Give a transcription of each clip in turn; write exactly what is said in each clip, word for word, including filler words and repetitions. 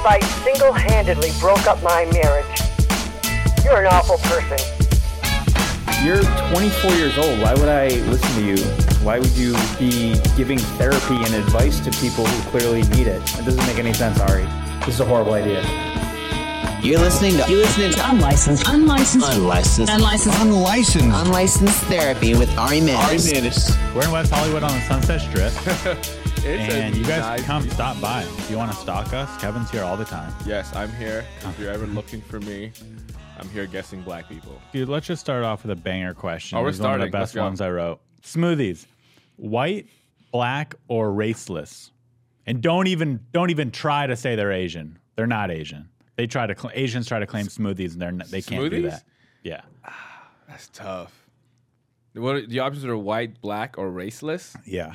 fight single-handedly broke up my marriage. You're an awful person. You're twenty-four years old. Why would I listen to you? Why would you be giving therapy and advice to people who clearly need it? It doesn't make any sense, Ari. This is a horrible idea. You're listening to you're listening to unlicensed, unlicensed, unlicensed, unlicensed, unlicensed, unlicensed therapy with Ari Manis. Ari Manis. We're in West Hollywood on the Sunset Strip, and you guys nice come view. stop by. If you want to stalk us, Kevin's here all the time. Yes, I'm here. If you're ever looking for me, I'm here guessing black people. Dude, let's just start off with a banger question. Oh, we're This is one of starting. the Let's best go. ones I wrote. Smoothies, white, black, or raceless? And don't even don't even try to say they're Asian. They're not Asian. They try to cl- Asians try to claim smoothies, and they're not, they can't do Smoothies? that. Yeah. That's tough. What are, the options are white, black, or raceless? Yeah.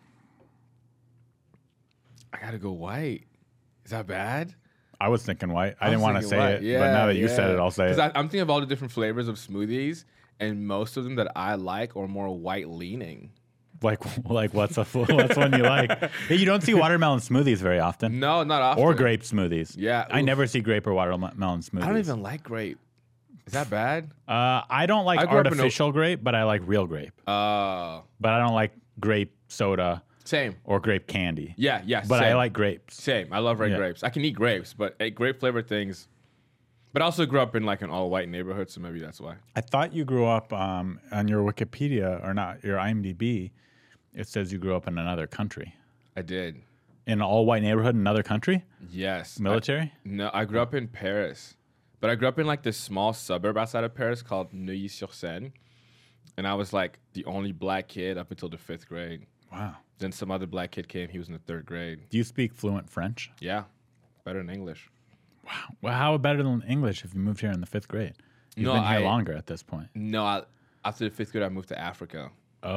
I gotta go white. Is that bad? I was thinking white. I, I didn't was want to thinking say white. it, Yeah, but now that you said yeah. it, I'll say it. Because I'm thinking of all the different flavors of smoothies, and most of them that I like are more white leaning. Like, like what's a what's one you like? Hey, you don't see watermelon smoothies very often. No, not often. Or grape smoothies. Yeah, I oof. never see grape or watermelon smoothies. I don't even like grape. Is that bad? Uh, I don't like I grew up in a- artificial grape, but I like real grape. Uh, But I don't like grape soda same. or grape candy. Yeah, yeah. But I same. like grapes. Same. I love red Yeah. grapes. I can eat grapes, but eh, grape flavored things. But I also grew up in like an all white neighborhood, so maybe that's why. I thought you grew up um, on your Wikipedia, or not, your IMDb. It says you grew up in another country. I did. In an all-white neighborhood in another country? Yes. Military? I, no, I grew up in Paris. But I grew up in like this small suburb outside of Paris called Neuilly-sur-Seine. And I was like the only black kid up until the fifth grade. Wow. Then some other black kid came. He was in the third grade. Do you speak fluent French? Yeah. Better than English. Wow. Well, how better than English if you moved here in the fifth grade? You've No, been here I- longer at this point. No, I, after the fifth grade, I moved to Africa.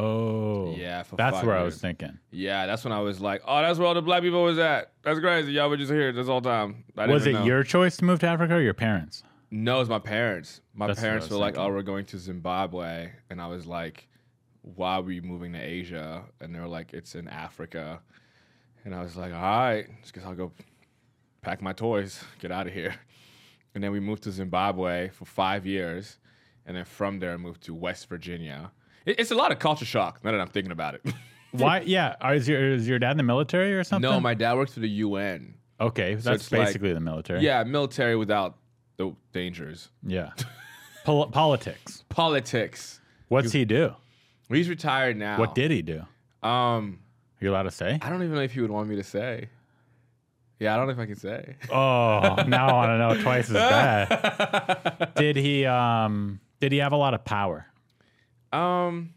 Oh. Yeah, for That's five where I years. was thinking. Yeah, that's when I was like, oh, that's where all the black people was at. That's crazy. Y'all were just here this whole time. I didn't Was it even know. your choice to move to Africa or your parents? No, it was my parents. My That's what I parents was were like, thinking. oh, we're going to Zimbabwe. And I was like, why are we moving to Asia? And they were like, it's in Africa. And I was like, all right, just guess I'll go pack my toys, get out of here. And then we moved to Zimbabwe for five years. And then from there, I moved to West Virginia. It, it's a lot of culture shock now that I'm thinking about it. Why? Yeah. Are- Is your, is your dad in the military or something? No, my dad worked for the U N. Okay. So That's it's like- basically the military. Yeah, military without the dangers. Yeah. Pol- politics. Politics. What's he do? He's retired now. What did he do? Um, Are you allowed to say? I don't even know if he would want me to say. Yeah, I don't know if I can say. Oh, now I want to know twice as bad. Did he um did he have a lot of power? Um,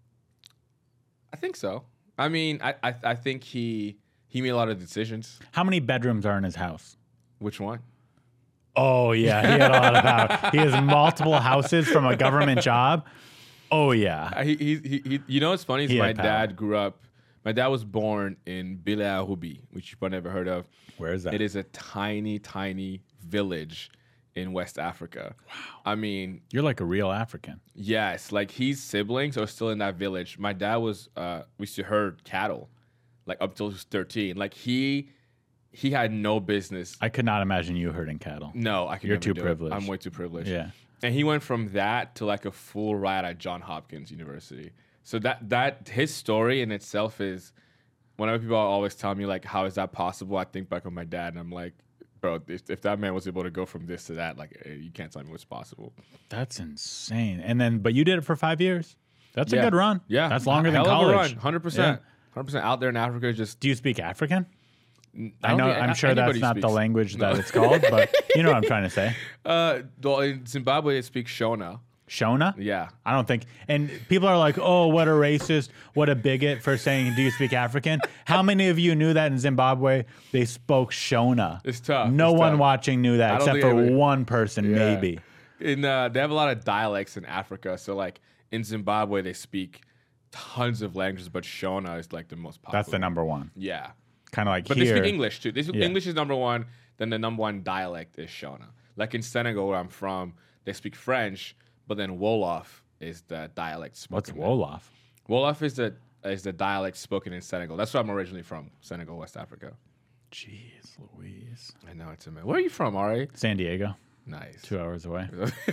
I think so. I mean, I, I I think he he made a lot of decisions. How many bedrooms are in his house? Which one? Oh yeah, he had a lot of power. He has multiple houses from a government job. Oh yeah. Uh, he, he he he. You know what's funny is He my had power. dad grew up. My dad was born in Billerish, which you've probably never heard of. Where is that? It is a tiny, tiny village in West Africa. Wow. I mean, You're like a real African. yes, like his siblings are still in that village. My dad was, uh, we used to herd cattle, like up till he was thirteen. Like he, he had no business. I could not imagine you herding cattle. No, I could You're never too do it. privileged. I'm way too privileged. Yeah. And he went from that to like a full ride at Johns Hopkins University. So that that his story in itself is, whenever people always tell me like, how is that possible? I think back on my dad and I'm like, bro, if, if that man was able to go from this to that, like, eh, you can't tell me what's possible. That's insane. And then but you did it for five years. That's Yeah. a good run. Yeah. That's longer Hell than of a college. run, one hundred percent. one hundred percent out there in Africa just... Do you speak African? I don't know think I'm a- sure that's anybody not the speaks. language No. that it's called, but you know what I'm trying to say. Uh, well, in Zimbabwe, they speak Shona. Shona? Yeah. I don't think. And people are like, oh, what a racist, what a bigot for saying, do you speak African? How many of you knew that in Zimbabwe they spoke Shona? It's tough. No It's one tough. watching knew that I don't except think for anybody- one person, Yeah. maybe. In uh, they have a lot of dialects in Africa. So like in Zimbabwe, they speak tons of languages, but Shona is like the most popular. That's the number one. Yeah. Kind of like But here. they speak English too. They speak Yeah. English is number one. Then the number one dialect is Shona. Like in Senegal, where I'm from, they speak French, but then Wolof is the dialect spoken. What's there. Wolof? Wolof is the is the dialect spoken in Senegal. That's where I'm originally from, Senegal, West Africa. Jeez Louise. I know it's a man. Where are you from, Ari? San Diego. Nice. Two hours away.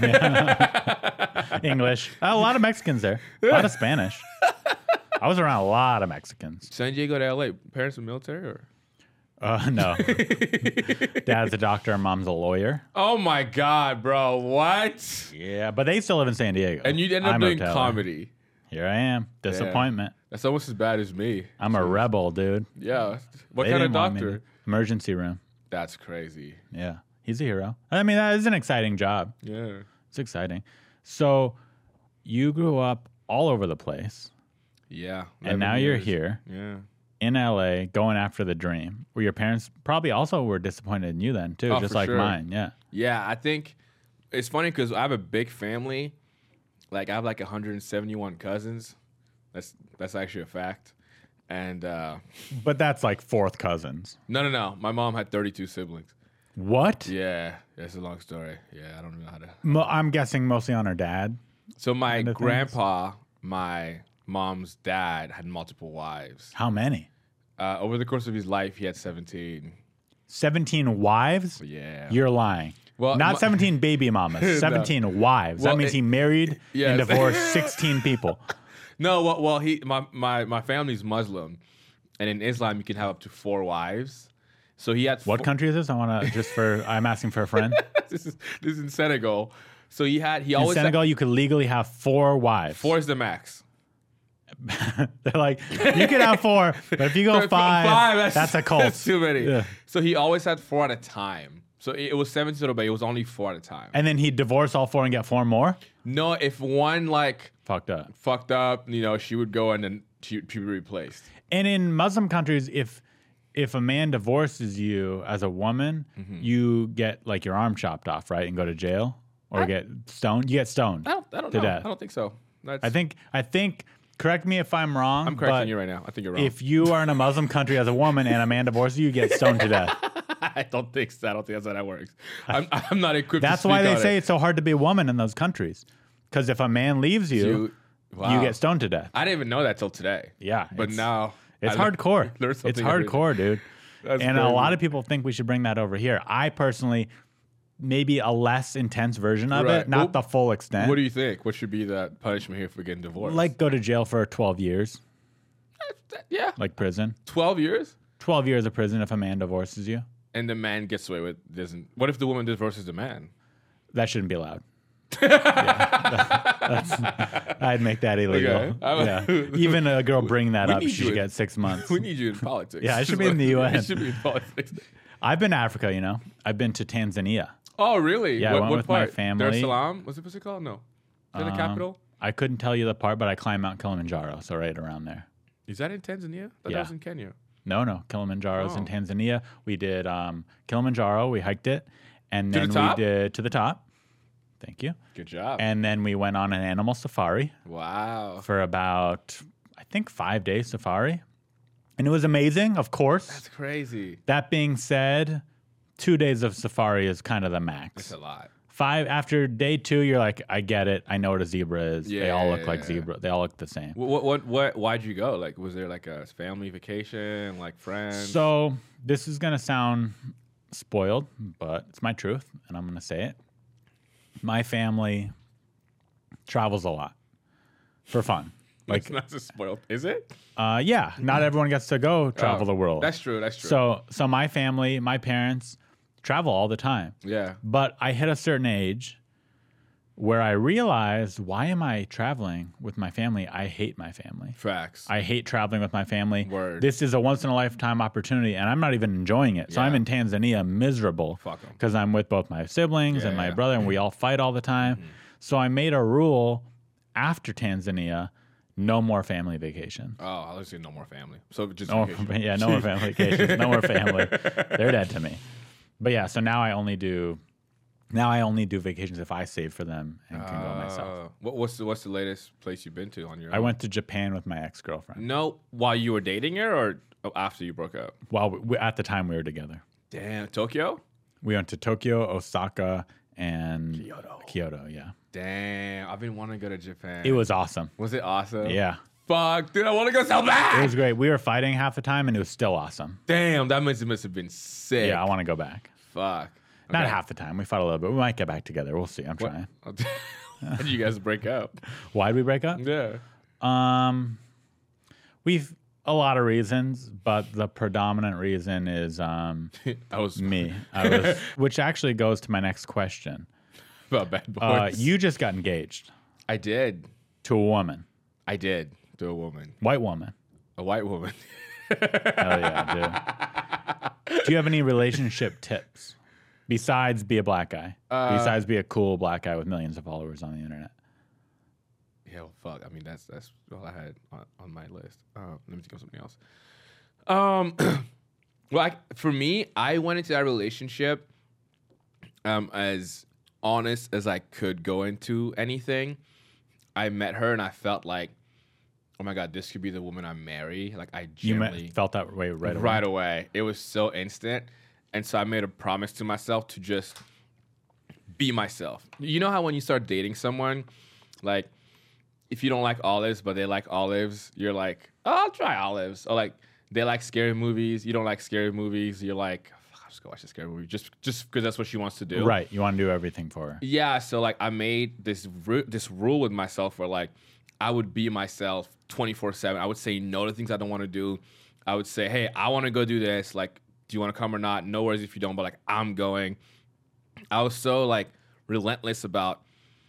English. A lot of Mexicans there. A lot of Spanish. I was around a lot of Mexicans. San Diego to L A. Parents in the military or? Uh, no. Dad's a doctor and mom's a lawyer. Oh my God, bro. What? Yeah, but they still live in San Diego. And you ended up I doing moved to L A. comedy. Here I am. Disappointment. That's almost as bad as me. I'm a rebel, dude. Yeah. What They kind of didn't want me doctor? to- Emergency room. That's crazy. Yeah. He's a hero. I mean, that is an exciting job. Yeah. It's exciting. So you grew up all over the place, Yeah. and now eleven you're years. here Yeah. in L A going after the dream, where your parents probably also were disappointed in you then, too, Oh, just for like sure. mine. Yeah. Yeah, I think it's funny because I have a big family. Like I have like one hundred seventy-one cousins. That's that's actually a fact. And uh, But that's like fourth cousins. no, no, no. My mom had thirty-two siblings. What? Yeah, it's a long story. Yeah, I don't know how to. Mo- I'm guessing mostly on her dad. So my Kind of things. grandpa, my mom's dad, had multiple wives. How many? Uh, over the course of his life, he had seventeen. seventeen wives? Yeah. You're lying. Well, Not my- seventeen baby mamas, seventeen wives. Well, that means it- he married Yes. and divorced sixteen people. No, well, well, he my, my my family's Muslim, and in Islam you can have up to four wives. So he had What four, country is this? I want to just for, I'm asking for a friend. this is this is in Senegal. So he had he In always Senegal, you could legally have four wives. had, four is the max. They're like, you can have four, but if you go F- five, that's, a cult. That's too many. Yeah. So he always had four at a time. So it, it was seventeen total, but it was only four at a time. And then he'd divorce all four and get four more? No, if one like Fucked up. fucked up, you know, she would go and then she would be replaced. And in Muslim countries, if if a man divorces you as a woman, you get like your arm chopped off, right, and go to jail or get stoned. You get stoned. I don't, I don't To know. death. I don't think so. That's, I think. I think. Correct me if I'm wrong. I'm correcting but you right now. I think you're wrong. If you are in a Muslim country as a woman and a man divorces you, you get stoned to death. I don't think so. I don't think that's how that works. I'm, I'm not equipped. That's to why speak they on say it. it's so hard to be a woman in those countries. Because if a man leaves you, You- you wow. get stoned to death. I didn't even know that till today. Yeah, but it's- now It's I lear- hardcore. learn It's something every day. hardcore, dude. That's and a crazy. lot of people think we should bring that over here. I personally, maybe a less intense version of Right. it, not Well, the full extent. What do you think? What should be the punishment here for getting divorced? Like go to jail for twelve years, yeah, like prison. twelve years, twelve years of prison if a man divorces you. and the man gets away with doesn't. What if the woman divorces the man? That shouldn't be allowed. Yeah, that's- I'd make that illegal. Okay. I'm- Yeah. Even a girl bringing that We up, need she should you in- get six months. We need you in politics. Yeah, I should be in the U N. You should be in politics. I've been to Africa, you know. I've been to Tanzania. Oh, really? Yeah, I what, went what with my part? family. Dar es Salaam? What's it supposed to call? No. Is that the Um, capital? I couldn't tell you the part, but I climbed Mount Kilimanjaro, so right around there. Is that in Tanzania? I thought yeah. that was in Kenya. No, no, Kilimanjaro's in Oh. Tanzania. We did um, Kilimanjaro. We hiked it, and To the then top? we did to the top. Thank you. Good job. And then we went on an animal safari wow. for about, I think, five days safari, and it was amazing. Of course. That's crazy. That being said, two days of safari is kind of the max. That's a lot. Five after day two, you're like, I get it. I know what a zebra is. they all look like Yeah. zebra. They all look the same. What, what, what, what, why'd you go? Like, was there like a family vacation, like friends? So this is gonna sound spoiled, but it's my truth, and I'm gonna say it. My family travels a lot for fun. like, Like, not so spoiled. Is it? uh, yeah, not everyone gets to go travel Oh, the world. That's true. That's true. So, so my family, my parents travel all the time. yeah. But I hit a certain age where I realized, why am I traveling with my family? I hate my family. Facts. I hate traveling with my family. Word. This is a once in a lifetime opportunity, and I'm not even enjoying it. So Yeah. I'm in Tanzania miserable Fuck 'em. because I'm with both my siblings Yeah, and my yeah. brother, and we all fight all the time. Mm-hmm. So I made a rule after Tanzania: no more family vacations. oh, I was saying no more family. So just No more, vacation. yeah, no more family vacations. No more family. They're dead to me. But yeah, so now I only do. Now I only do vacations if I save for them and can go myself. Uh, what, what's the what's the latest place you've been to on your? I own? went to Japan with my ex girlfriend. No, while you were dating her, or after you broke up? While we, at the time we were together, Damn, Tokyo. we went to Tokyo, Osaka, and Kyoto. Kyoto, yeah, Damn, I've been wanting to go to Japan. it was awesome. Was it awesome? Yeah, fuck, dude, I want to go so bad. It was great. We were fighting half the time, and it was still awesome. Damn, that must, must have been sick. Yeah, I want to go back. Fuck. Not Okay. half the time. We fought a little bit. We might get back together. We'll see. I'm What? trying. How did you guys break up? Why'd we break up? Yeah. Um, we've a lot of reasons, but the predominant reason is um I was me. I was, which actually goes to my next question. about bad boys. Uh, you just got engaged I did. to a woman, I did to a woman, white woman. a white woman. Hell yeah, dude. Do you have any relationship tips besides be a black guy? Uh, besides be a cool black guy with millions of followers on the internet? Yeah, well, fuck. I mean, that's that's all I had on, on my list. Um, let me think of something else. Um, well, I, for me, I went into that relationship um, as honest as I could go into anything. I met her and I felt like, oh my god, this could be the woman I marry. Like I You genuinely met, felt that way right away. right away. It was so instant, and so I made a promise to myself to just be myself. You know how when you start dating someone, like if you don't like olives but they like olives, you're like, oh, I'll try olives. Or like they like scary movies, you don't like scary movies, you're like, I'll just go watch a scary movie just just because that's what she wants to do. Right. You want to do everything for her. Yeah, so like I made this ru- this rule with myself where like I would be myself twenty-four seven. I would say no to things I don't want to do. I would say, hey, I want to go do this. Like, do you want to come or not? No worries if you don't, but like I'm going. I was so like relentless about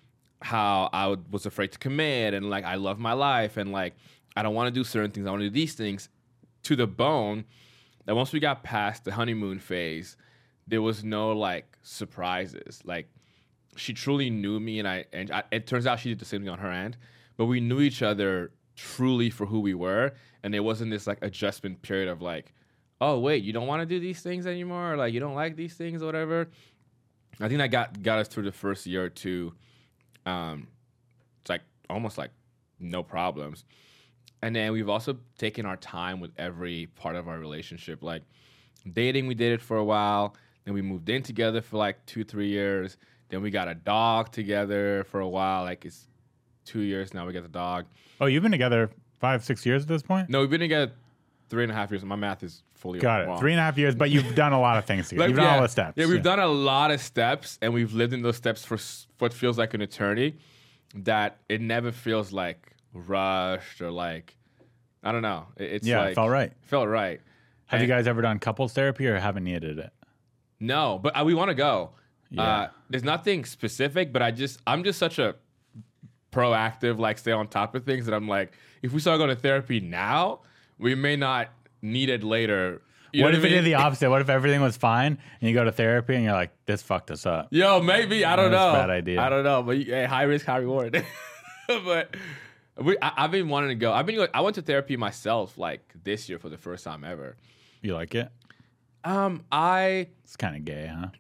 how I would, was afraid to commit and like I love my life and like I don't want to do certain things. I want to do these things to the bone that once we got past the honeymoon phase, there was no like surprises. Like she truly knew me and I, and I, it turns out she did the same thing on her end, but we knew each other truly for who we were. And there wasn't this like adjustment period of like, oh wait, you don't want to do these things anymore? Or like you don't like these things or whatever. I think that got, got us through the first year or two. Um, it's like almost like no problems. And then we've also taken our time with every part of our relationship. Like dating, we dated for a while. Then we moved in together for like two, three years. Then we got a dog together for a while. Like it's two years now we got the dog. Oh, you've been together five, six years at this point? No, we've been together three and a half years. My math is fully Got wrong. it. Three and a half years, but you've done a lot of things together. Like, you've done yeah, all the steps. Yeah, we've done a lot of steps, and we've lived in those steps for s- what feels like an eternity. That it never feels like rushed or like, I don't know. It, it's Yeah, like, it felt right. Felt right. Have And- you guys ever done couples therapy or haven't needed it? No, but uh, we want to go. Yeah. Uh, there's nothing specific, but I just I'm just such a proactive, like stay on top of things that I'm like, if we start going to therapy now, we may not need it later. You What know if I it did mean? the opposite? What if everything was fine and you go to therapy and you're like, this fucked us up? Yo, maybe I don't That's know. a bad idea. I don't know, but hey, high risk, high reward. But we, I, I've been wanting to go. I've been. I went to therapy myself like this year for the first time ever. You like it? Um, I It's kind of gay, huh?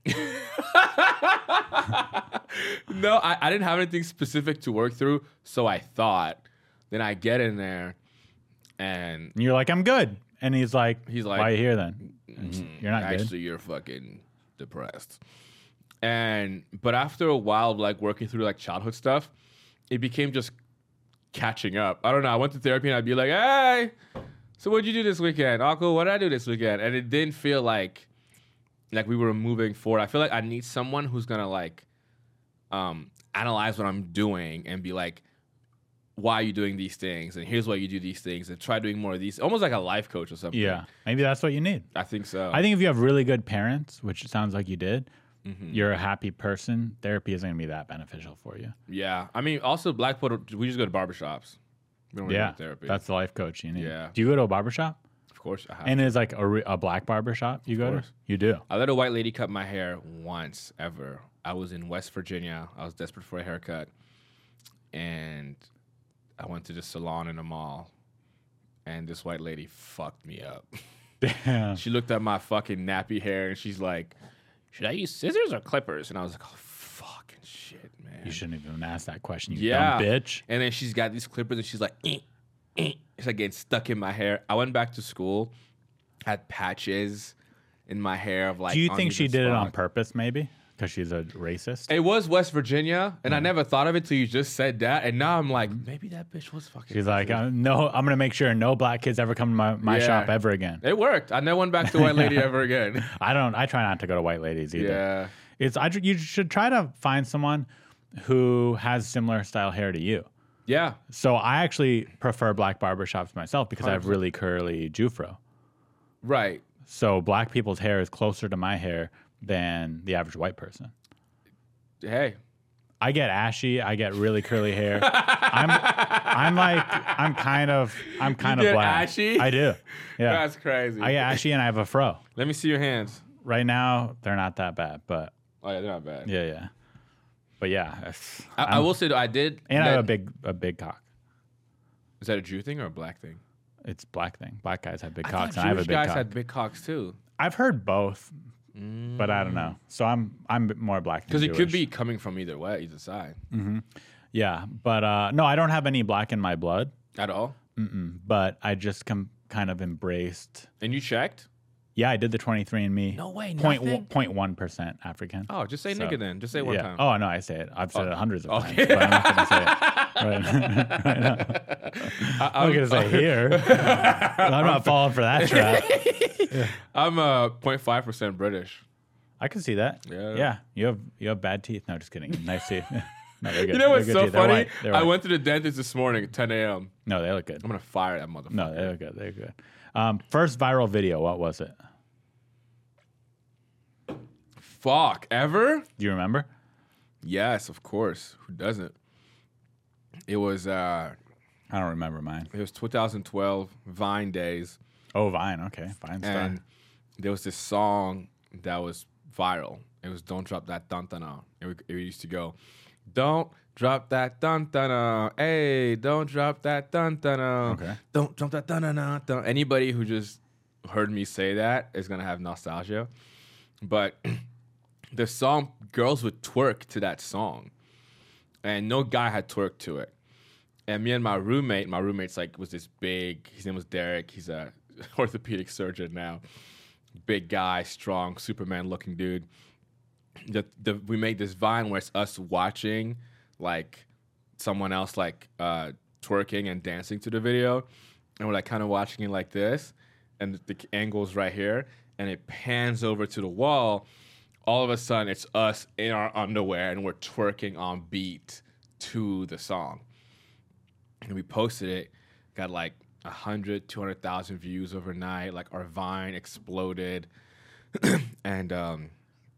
no, I, I didn't have anything specific to work through, so I thought. Then I get in there, and And you're like, I'm good. And he's like, He's like, why are you here then? And you're not actually, good. you're fucking depressed. And but after a while of like working through like childhood stuff, it became just catching up. I don't know. I went to therapy and I'd be like, hey, so what'd you do this weekend? Oh, cool. What did I do this weekend? And it didn't feel like like we were moving forward. I feel like I need someone who's gonna like um analyze what I'm doing and be like, why are you doing these things? And here's why you do these things, and try doing more of these. Almost like a life coach or something. Yeah. Maybe that's what you need. I think so. I think if you have really good parents, which it sounds like you did, Mm-hmm. you're a happy person, therapy isn't going to be that beneficial for you. Yeah, I mean, also black people, we just go to barbershops. We don't really Yeah. go to therapy. That's the life coach you need. Yeah. Do you go to a barbershop? of course. I have. And it's like a, re- a black barbershop you go course. to? You do. I let a white lady cut my hair once ever. I was in West Virginia. I was desperate for a haircut, and I went to the salon in the mall, and this white lady fucked me up. Damn. She looked at my fucking nappy hair, and she's like, "Should I use scissors or clippers?" And I was like, "Oh, fucking shit, man." You shouldn't even ask that question, you Yeah, dumb bitch. And then she's got these clippers, and she's like, eh, eh. It's like getting stuck in my hair. I went back to school, had patches in my hair of like. Do you think she uneven did it on spots. purpose, maybe? Because she's a racist. It was West Virginia, and I never thought of it till you just said that, and now I'm like, maybe that bitch was fucking. She's like, racist. uh, no, I'm gonna make sure no black kids ever come to my, my Yeah. shop ever again. It worked. I never went back to White Lady ever again. I don't. I try not to go to white ladies either. Yeah. It's I. You should try to find someone who has similar style hair to you. Yeah. So I actually prefer black barbershops myself because I have one hundred percent. really curly Jufro. Right. So black people's hair is closer to my hair than the average white person. Hey. I get ashy. I get really curly hair. I'm, I'm like, I'm kind of, I'm kind You of get black. ashy? I do. Yeah. That's crazy. I get ashy and I have a fro. Let me see your hands. Right now, they're not that bad, but Oh yeah, they're not bad. yeah, yeah. But yeah, it's- I, I I'm- will say though, I did. and I that- have a big, a big cock. Is that a Jew thing or a black thing? It's black thing. Black guys have big I cocks, thought and I have a Jewish big guys cock. had big cocks too. I've heard both, but I don't know. So I'm, I'm more black than Because it could Jewish. be coming from either way, either side. Yeah, but uh, no, I don't have any black in my blood. At all. But I just com- kind of embraced. And you checked? Yeah, I did the twenty-three and me. No way, Point nothing? point one percent African. Oh, just say So, nigga then. Just say it one yeah. time. Oh no, I say it. I've said Oh, it hundreds of okay. times, but I'm not gonna say it. Right, right now. I, I'm not gonna say here. I'm not falling for that trap. I'm uh zero point five percent British. I can see that. Yeah. Yeah. You have you have bad teeth. No, just kidding. Nice teeth. No, they're good. You know what's They're good so teeth. They're funny? white. They're I white. went to the dentist this morning at ten a.m. No, they look good. I'm gonna fire that motherfucker. No, they look good. They're good. Um, first viral video. What was it? Fuck. Ever? Do you remember? Yes, of course. Who doesn't? It was uh I don't remember mine. it was twenty twelve Vine days. Oh, Vine. Okay, Vine star. And there was this song that was viral. It was "Don't Drop That Dun Dun Dun." It, would- it used to go, "Don't drop that dun dun dun, hey, don't drop that dun dun dun, Okay. don't drop that dun dun dun dun." Anybody who just heard me say that is gonna have nostalgia. But the song, girls would twerk to that song, and no guy had twerked to it. And me and my roommate, my roommate's like was this big. His name was Derek. He's a orthopedic surgeon now. Big guy, strong, Superman-looking dude. The, the we made this Vine where it's us watching like someone else like uh, twerking and dancing to the video, and we're like kind of watching it like this, and the angle's right here, and it pans over to the wall. All of a sudden, it's us in our underwear, and we're twerking on beat to the song. And we posted it, got like one hundred, two hundred thousand views overnight. Like our Vine exploded. and um,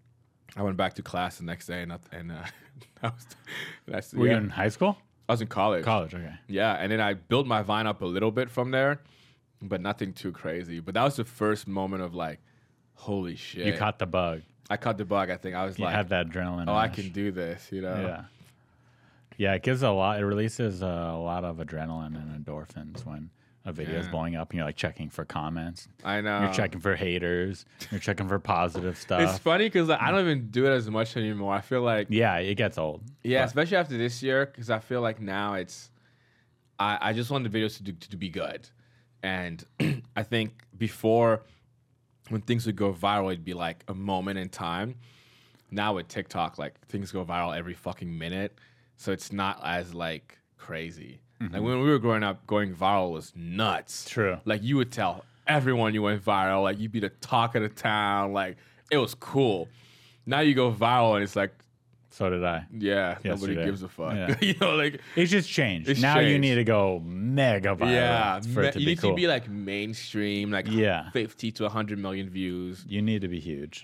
I went back to class the next day, and, and uh, that was, that's, Were yeah. you in high school? I was in college. College. Okay. Yeah, and then I built my Vine up a little bit from there, but nothing too crazy. But that was the first moment of like, holy shit. You caught the bug. I caught the bug, I think. I was You like, had that adrenaline. oh, I rush. can do this, you know? Yeah. Yeah, it gives a lot. It releases a lot of adrenaline and endorphins when a video is Yeah. blowing up and you're like checking for comments. I know. You're checking for haters. You're checking for positive stuff. It's funny because like, I don't even do it as much anymore. I feel like, Yeah, it gets old. yeah, But- especially after this year, because I feel like now it's, I, I just want the videos to do, to be good. And I think before, when things would go viral, it'd be like a moment in time. Now with TikTok, like things go viral every fucking minute. So it's not as like crazy. Like when we were growing up, going viral was nuts. True. Like you would tell everyone you went viral. Like you'd be the talk of the town. Like it was cool. Now you go viral and it's like, So did I. yeah, nobody Yesterday. gives a fuck. Yeah. you know, like It's just changed. It's now you changed. need to go mega viral yeah, for ma- it to you be need cool. to be like mainstream, like Yeah. fifty to one hundred million views. You need to be huge.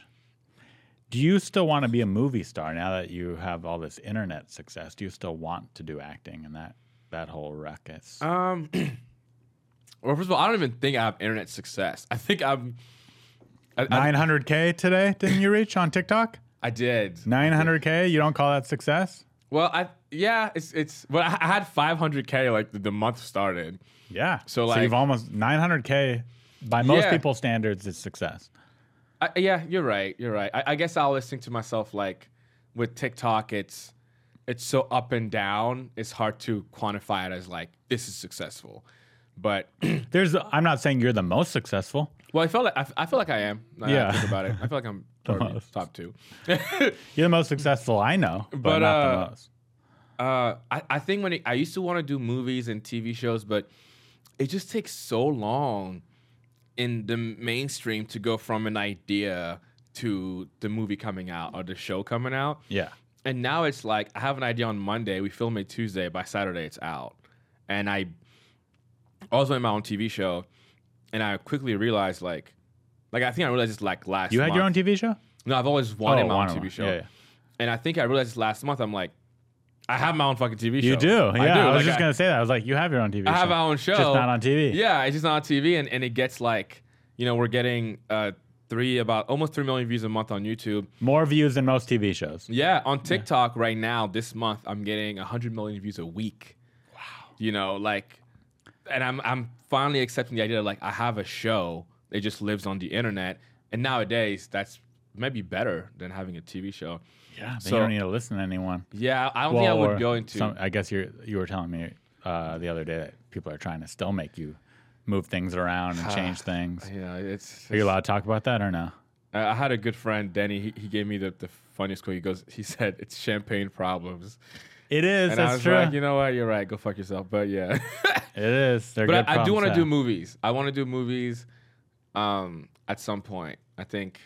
Do you still want to be a movie star now that you have all this internet success? Do you still want to do acting and that that whole ruckus? Um, well, first of all, I don't even think I have internet success. I think I'm. I, I, nine hundred K today, didn't you reach on TikTok? I did. nine hundred K, you don't call that success? Well, I yeah, it's it's. But I I had five hundred K like the, the month started. Yeah. So, so like- you've almost nine hundred K by most Yeah. people's standards is success. I, yeah, you're right. You're right. I, I guess I always think to myself like, with TikTok, it's it's so up and down. It's hard to quantify it as like this is successful. But There's I'm not saying you're the most successful. well, I felt like I, I feel like I am. Now that I Yeah. think about it. I feel like I'm The Or most. top two. You're the most successful I know, but, But, not uh, the most. Uh, I, I think when it, I used to want to do movies and T V shows, but it just takes so long in the mainstream to go from an idea to the movie coming out or the show coming out. Yeah. And now it's like I have an idea on Monday, we film it Tuesday, by Saturday it's out. And I also in my own T V show, and I quickly realized like, like I think I realized this like last. You had month. your own T V show? No, I've always wanted Oh, my own wanted T V one. show. Yeah, yeah. And I think I realized this last month. I'm like, I have my own fucking T V show. You do. Yeah. I, I do. was Like, just I- going to say that. I was like, you have your own T V I show. have my own show. Just not on T V. Yeah, it's just not on T V, and, and it gets like, you know, we're getting uh, three about almost three million views a month on YouTube. More views than most T V shows. Yeah, on TikTok right now, this month, I'm getting a hundred million views a week. Wow. You know, like, and I'm I'm finally accepting the idea that like I have a show. It just lives on the internet, and nowadays that's maybe better than having a T V show. Yeah. Then So- you don't need to listen to anyone. Yeah, I don't Well, think I would or go into. some- I guess you you were telling me uh, the other day that people are trying to still make you move things around and change things. yeah, it's. Are you allowed to talk about that or no? I I had a good friend, Denny. He, he gave me the, the funniest quote. He goes, he said, "It's champagne problems." It is. And I That's was true. like, you know what? You're right. Go fuck yourself. But yeah. It is. They're but good I, I do want to problems do have. movies. I want to do movies um, at some point. I think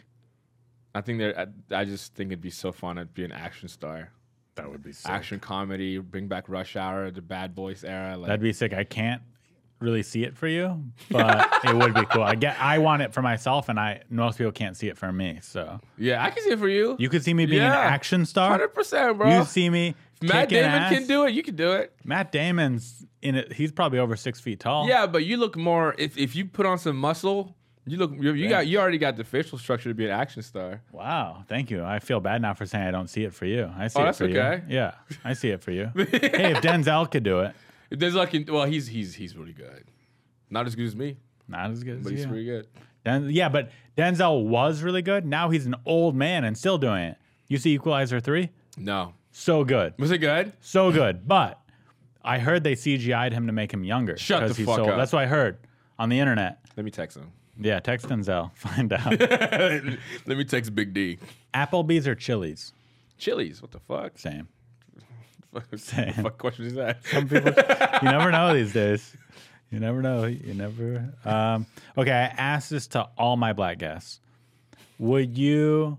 I think there I, I just think it'd be so fun to be an action star. That would be sick. Action comedy, bring back Rush Hour, the Bad Boys era. Like, That'd be sick. I can't really see it for you, but it would be cool. I get. I want it for myself, and I most people can't see it for me. So yeah, I can see it for you. you could see me being Yeah. an action star. Hundred percent, bro. You see me. Matt kicking Damon ass. can do it. You can do it. Matt Damon's in it. He's probably over six feet tall. Yeah, but you look more. If if you put on some muscle, you look. You, you got. You already got the facial structure to be an action star. Wow. Thank you. I feel bad now for saying I don't see it for you. I see Oh, it that's for okay. you. Yeah, I see it for you. Hey, if Denzel could do it, If there's like, well, he's he's he's really good. Not as good as me, not as good as but he's you. pretty good. Den- yeah, but Denzel was really good. Now he's an old man and still doing it. You see Equalizer three? No, So good. was it good? So good. But I heard they C G I'd him to make him younger. Shut the 'cause he's fuck so, up. That's what I heard on the internet. Let me text him. Yeah, text Denzel. Find out. Let me text Big D. Applebee's or Chili's? Chili's. What the fuck? Same. What the Same. fuck question is that? Some people, you never know these days. You never know. You never. Um, okay, I asked this to all my black guests. Would you?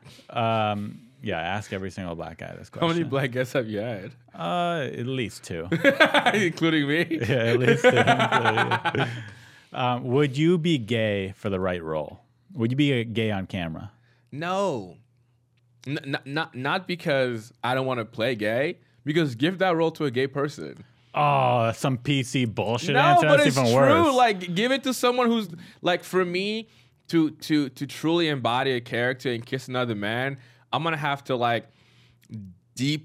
Um, yeah, I ask every single black guy this How question. many black guests have you had? Uh, at least two. Including me? Yeah, at least two. um, would you be gay for the right role? Would you be a gay on camera? No. N- n- not not because I don't want to play gay. Because give that role to a gay person. Oh, that's some P C bullshit No, answer. but That's it's even true. worse. Like, give it to someone who's like, for me to to to truly embody a character and kiss another man, I'm gonna have to like deep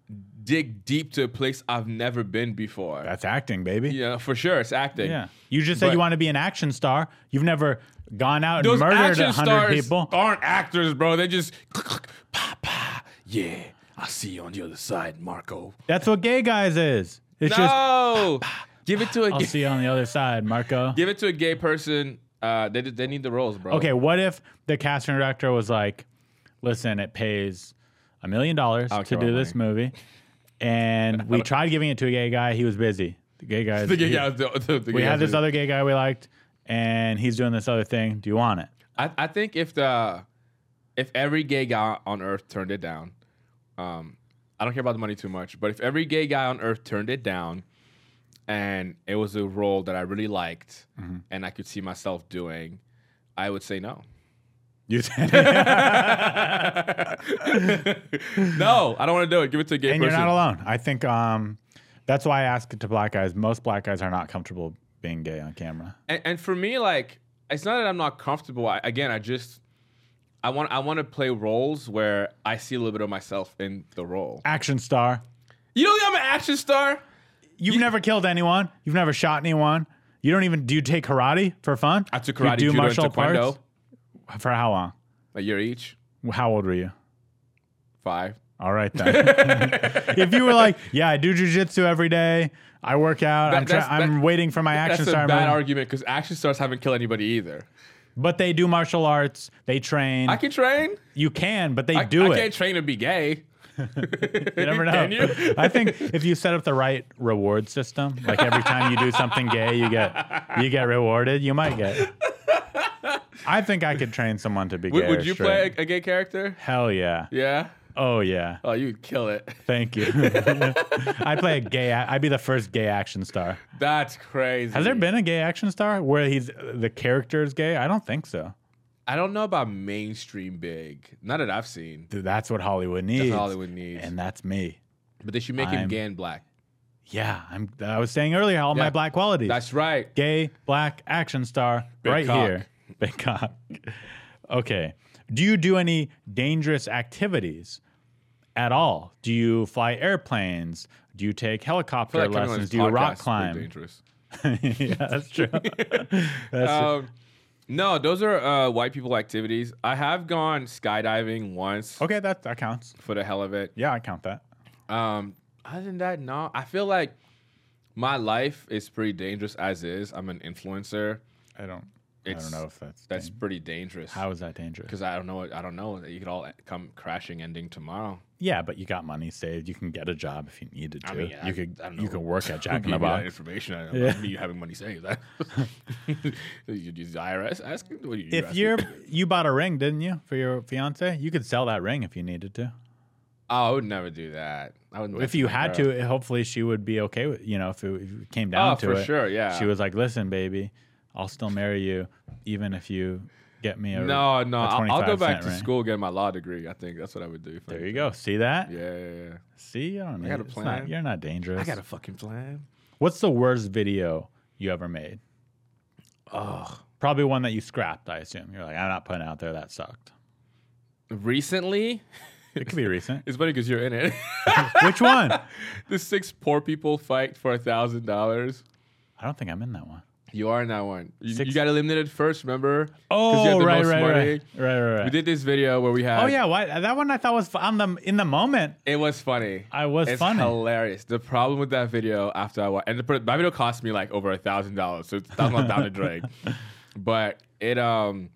dig deep to a place I've never been before. that's acting, baby. Yeah, for sure, it's acting. Yeah. You just said But- you want to be an action star. You've never gone out and Those murdered action a hundred stars people. aren't actors, bro. They just pa pa. Yeah, I'll see you on the other side, Marco. That's what gay guys is. It's just No, give it to a I'll gay, see you on the other side, Marco. give it to a gay person. Uh, they they need the roles, bro. Okay, what if the casting director was like, "Listen, it pays a million dollars I don't to care do about this movie, and we tried giving it to a gay guy. He was busy. The gay guy. The gay guy, the, the, the we gay had guy- this other gay guy we liked, and he's doing this other thing. Do you want it? I, I think if the if every gay guy on earth turned it down, um, I don't care about the money too much, but if every gay guy on earth turned it down, and it was a role that I really liked Mm-hmm. and I could see myself doing, I would say no. You No, I don't want to do it. Give it to a gay and person. you're not alone. I think um, that's why I ask it to black guys. Most black guys are not comfortable being gay on camera. And, and for me, like, it's not that I'm not comfortable. I, again, I just I want I want to play roles where I see a little bit of myself in the role. Action star. You don't think I'm an action star? You've never killed anyone. You've never shot anyone. You don't even do you take karate for fun? I took You karate, do judo, and martial taekwondo. arts? For how long? A year each. How old were you? Five. All right then. If you were like, yeah, I do jujitsu every day. I work out. That- I'm try- that's- I'm that- waiting for my action That's star a bad movie. argument because action stars haven't killed anybody either. But they do martial arts. They train. I can train. You can, but they I, do I it. can't train to be gay. You never know. Can you? I think if you set up the right reward system, like every time you do something gay, you get you get rewarded. You might get. I think I could train someone to be Would, gay. would or you straight. play a, a gay character? Hell yeah. Yeah. Oh yeah. Oh, you'd kill it. Thank you. I play a gay. I'd be the first gay action star. That's crazy. Has there been a gay action star where he's the character is gay? I don't think so. I don't know about mainstream big. Not that I've seen. Dude, that's what Hollywood needs. That's Hollywood needs. And that's me. But they should make him I'm- gay and black. Yeah, I'm. I was saying earlier all Yeah. my black qualities. That's right. Gay, black, action star, Big right cock. here. Big cock. Okay. Do you do any dangerous activities at all? Do you fly airplanes? Do you take I helicopter feel like coming on lessons? this Do you podcast rock is pretty climb? dangerous. Yeah, that's true. That's Um, no, those are uh, white people activities. I have gone skydiving once okay, that that counts. for the hell of it. Yeah, I count that. Um, other than that, no. I feel like my life is pretty dangerous as is. I'm an influencer. I don't. It's, I don't know if that's That's dang- pretty dangerous. how is that dangerous? Because I don't know. I don't know. You could all come crashing, ending tomorrow. Yeah, but you got money saved. You can get a job if you needed to. I mean, I- you could. I don't You know. can work at Jack in Give the me that Box. information. I Yeah. don't me having money saved. you use the I R S asking? What are you If asking? you're you bought a ring, didn't you, for your fiance? You could sell that ring if you needed to. Oh, I would never do that. I would. If you had to, hopefully she would be okay with, you know, if it, if it came down Oh, to for it. sure, yeah. She was like, "Listen, baby, I'll still marry you, even if you get me a No, no. a I'll, I'll go twenty-five back cent to ring." school, get my law degree. I think that's what I would do. if I There did you that. go. See that? Yeah, yeah, yeah. See, you don't need got a it's not- plan. you're not dangerous. I got a fucking plan. What's the worst video you ever made? Oh, Probably one that you scrapped, I assume. You're like, I'm not putting it out there. That sucked. recently, It could be recent. it's funny because you're in it. Which one? The six poor people fight for a thousand dollars. I don't think I'm in that one. You are in that one. You, Six- you got eliminated first, remember? 'Cause Oh, you had the right, most right, money. right, right, right, right. We did this video where we had. Oh yeah, why, that one I thought was fu- on the in the moment. It was funny. I was it's funny. hilarious. The problem with that video after I watched, and the, my video cost me like over a thousand dollars, so it's that's not down the drain. But it um,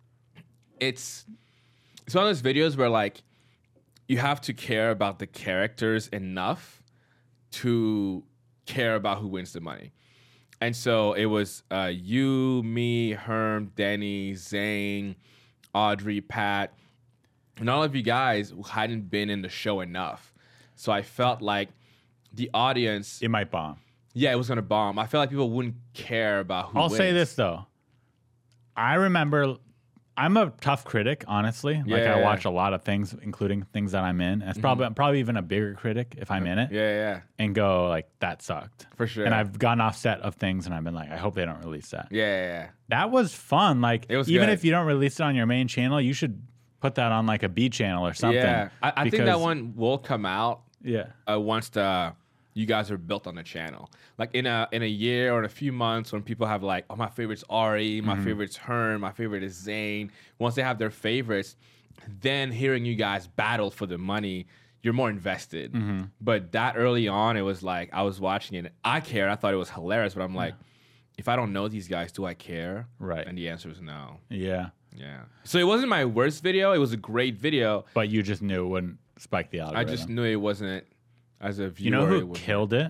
it's it's one of those videos where like you have to care about the characters enough to care about who wins the money. And so it was uh, you, me, Herm, Denny, Zane, Audrey, Pat, and all of you guys who hadn't been in the show enough. So I felt like the audience, It might bomb. yeah, it was gonna bomb. I felt like people wouldn't care about who I'll say wins. this though. I remember I'm a tough critic, honestly. Like Yeah. I watch a lot of things, including things that I'm in. And it's probably I'm probably even a bigger critic if I'm in it. Yeah, yeah, And go like that sucked. for sure. And I've gone off set of things and I've been like, I hope they don't release that. yeah, yeah, yeah. That was fun. Like It was even good. if you don't release it on your main channel, you should put that on like a B channel or something. Yeah, I, I think that because- one will come out Yeah. uh, once the you guys are built on the channel. Like in a in a year or in a few months, when people have like, oh, my favorite's Ari, my favorite's Herm, my favorite is Zane. Once they have their favorites, then hearing you guys battle for the money, you're more invested. But that early on, it was like I was watching it. I cared. I thought it was hilarious. But I'm like, if I don't know these guys, do I care? Right. And the answer is no. Yeah. Yeah. So it wasn't my worst video. It was a great video. But you just knew it wouldn't spike the I algorithm. just knew it wasn't as a viewer. You know it who wasn't- killed it?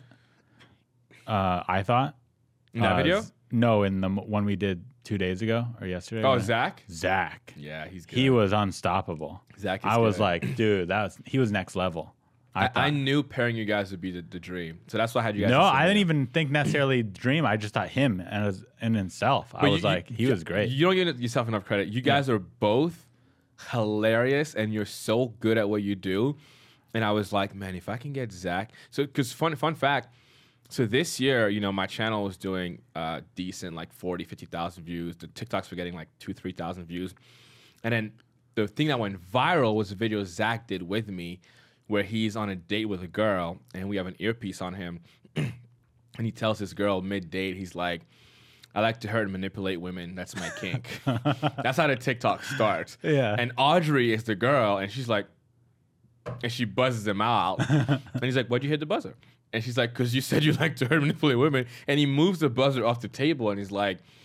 Uh, I thought. In that Uh, video? Z- No, in the m- one we did two days ago or yesterday. Oh, when- Zach? Zach. Yeah, he's good. He was unstoppable. Zach is I was good. like, dude, that was he was next level. I, I, I thought. knew pairing you guys would be the, the dream. So that's why I had you guys. No, in the same I didn't video. even think necessarily dream. I just thought him as in himself. I But was you- like, you- he was great. You don't give yourself enough credit. You guys are both hilarious and you're so good at what you do. And I was like, man, if I can get Zach. So, because fun, fun fact. So this year, you know, my channel was doing uh, decent, like forty, fifty thousand views. The TikToks were getting like two, three thousand views. And then the thing that went viral was a video Zach did with me where he's on a date with a girl and we have an earpiece on him. And he tells this girl mid-date, he's like, I like to hurt and manipulate women. That's my kink. That's how the TikTok starts. Yeah. And Audrey is the girl, and she's like, and she buzzes him out. And he's like, why'd you hit the buzzer? And she's like, because you said you like to hurt and manipulate women. And he moves the buzzer off the table, and he's like,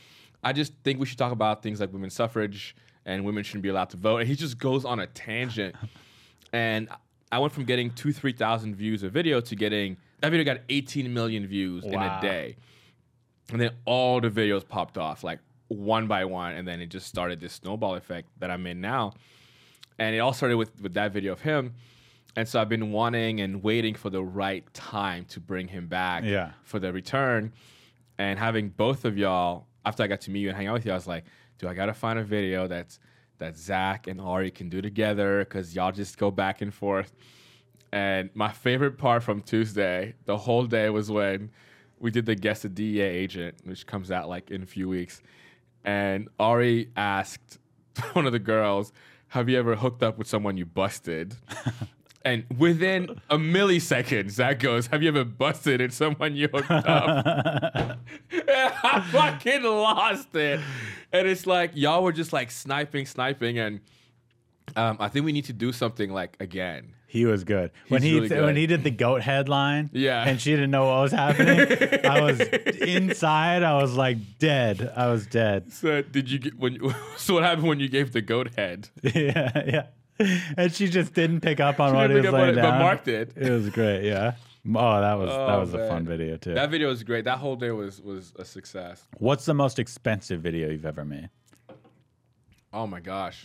I just think we should talk about things like women's suffrage and women shouldn't be allowed to vote. And he just goes on a tangent. And I went from getting two, three thousand views a video to getting that video got eighteen million views wow. in a day. And then all the videos popped off like one by one. And then it just started this snowball effect that I'm in now. And it all started with, with that video of him. And so I've been wanting and waiting for the right time to bring him back yeah. for the return. And having both of y'all, after I got to meet you and hang out with you, I was like, dude, I got to find a video that's that Zach and Ari can do together because y'all just go back and forth. And my favorite part from Tuesday, the whole day, was when we did the Guess the D E A Agent, which comes out like in a few weeks. And Ari asked one of the girls, have you ever hooked up with someone you busted? And within a millisecond, Zach goes, have you ever busted at someone you hooked up? I fucking lost it. And it's like, y'all were just like sniping, sniping. And um, I think we need to do something like again. He was good. When He's he really good. when he did the goat headline Yeah. and she didn't know what was happening, I was inside. I was like dead. I was dead. So did you get when? So what happened when you gave the goat head? Yeah, yeah. And she just didn't pick up on She what didn't he pick was up on laying it, but down. Mark did. It was great. Yeah. Oh, that was that Oh, was a man. fun video too. That video was great. That whole day was was a success. What's the most expensive video you've ever made? Oh my gosh.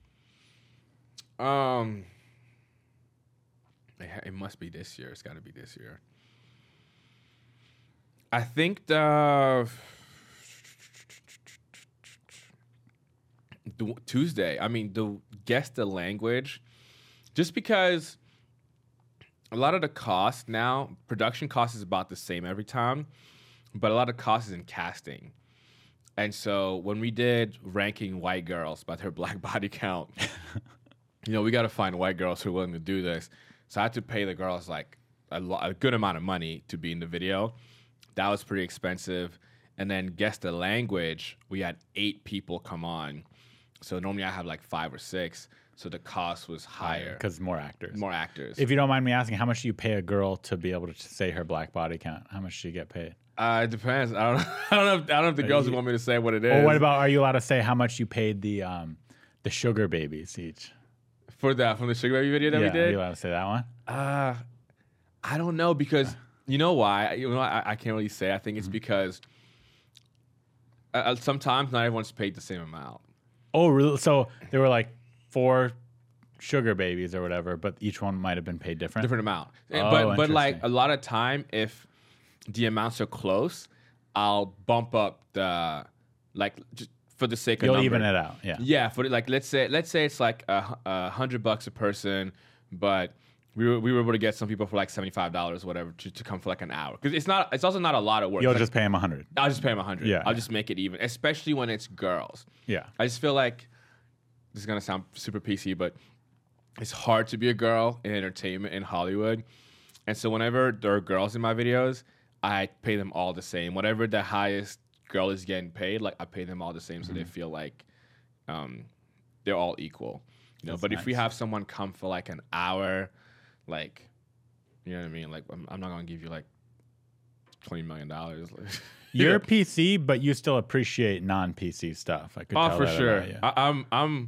Um, it, ha- it must be this year. It's got to be this year. I think the, the Tuesday. I mean, the guess the language, just because a lot of the cost now, production cost is about the same every time, but a lot of cost is in casting. And so when we did ranking white girls by their black body count, you know, we got to find white girls who are willing to do this. So I had to pay the girls like a, lo- a good amount of money to be in the video. That was pretty expensive. And then guess the language, we had eight people come on. So normally I have like five or six. So the cost was higher. Because more actors. More actors. If you don't mind me asking, how much do you pay a girl to be able to say her black body count? How much do you get paid? Uh, it depends. I don't. I don't know. If, I don't know if the girls want me to say what it is. Or what about? Are you allowed to say how much you paid the um the sugar babies each? for that from the Sugar Baby video that yeah, we did? Are you allowed to say that one? Uh, I don't know because you know why? You know, I, I can't really say. I think it's mm-hmm. because uh, sometimes not everyone's paid the same amount. Oh, really? So there were like four sugar babies or whatever, but each one might have been paid different. Different amount. Oh, but but like a lot of time, if the amounts are close, I'll bump up the like just for the sake of You'll number. even it out. Yeah. Yeah. For like let's say let's say it's like a, a hundred bucks a person, but we were we were able to get some people for like seventy five dollars or whatever to, to come for like an hour because it's not it's also not a lot of work. You'll like, just pay them a hundred. I'll just pay them a hundred. Yeah. I'll just make it even, especially when it's girls. Yeah. I just feel like this is gonna sound super P C, but it's hard to be a girl in entertainment in Hollywood. And so whenever there are girls in my videos, I pay them all the same. Whatever the highest girl is getting paid, like I pay them all the same mm-hmm. so they feel like um, they're all equal. You know, That's but nice. if we have someone come for like an hour, like, you know what I mean? Like, I'm, I'm not gonna give you like twenty million dollars. You're P C, but you still appreciate non-P C stuff. I could oh, tell for that sure. about you. I, I'm, I'm,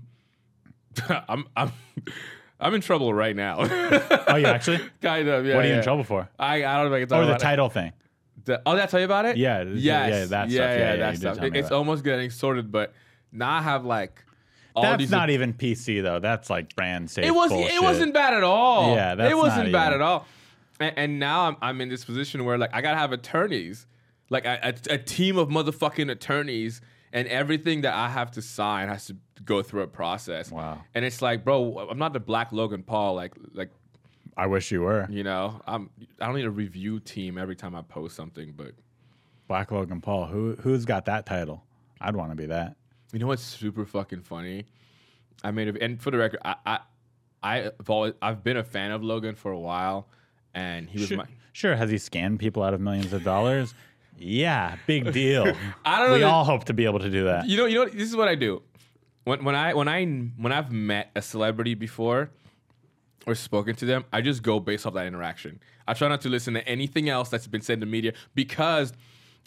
I'm, I'm, I'm in trouble right now. Oh, you actually? Kind of. Yeah. What are you yeah. in trouble for? I, I don't know if I can talk Or the about title thing. The, oh, did I tell you about it? Yeah. Yes. Yeah, that stuff. Yeah, Yeah, yeah, that you did stuff. tell me It's about. almost getting sorted, but now I have like all That's these. not even P C though. That's like brand safe. It was. bullshit. It wasn't bad at all. Yeah, that's it wasn't not bad even- at all. And, and now I'm I'm in this position where like I gotta have attorneys, like a, a, a team of motherfucking attorneys, and everything that I have to sign has to go through a process. Wow. And it's like, bro, I'm not the Black Logan Paul. Like like I wish you were. you know, I'm I don't need a review team every time I post something, but. Black Logan Paul. Who who's got that title? I'd want to be that. You know what's super fucking funny? I made a, and for the record, I, I, I've always, I've been a fan of Logan for a while, and he was Sure, my. sure. Has he scanned people out of millions of dollars? Yeah, big deal. I don't know We that- all hope to be able to do that. You know, you know, this is what I do. When when I when I when I've met a celebrity before, or spoken to them, I just go based off that interaction. I try not to listen to anything else that's been said in the media because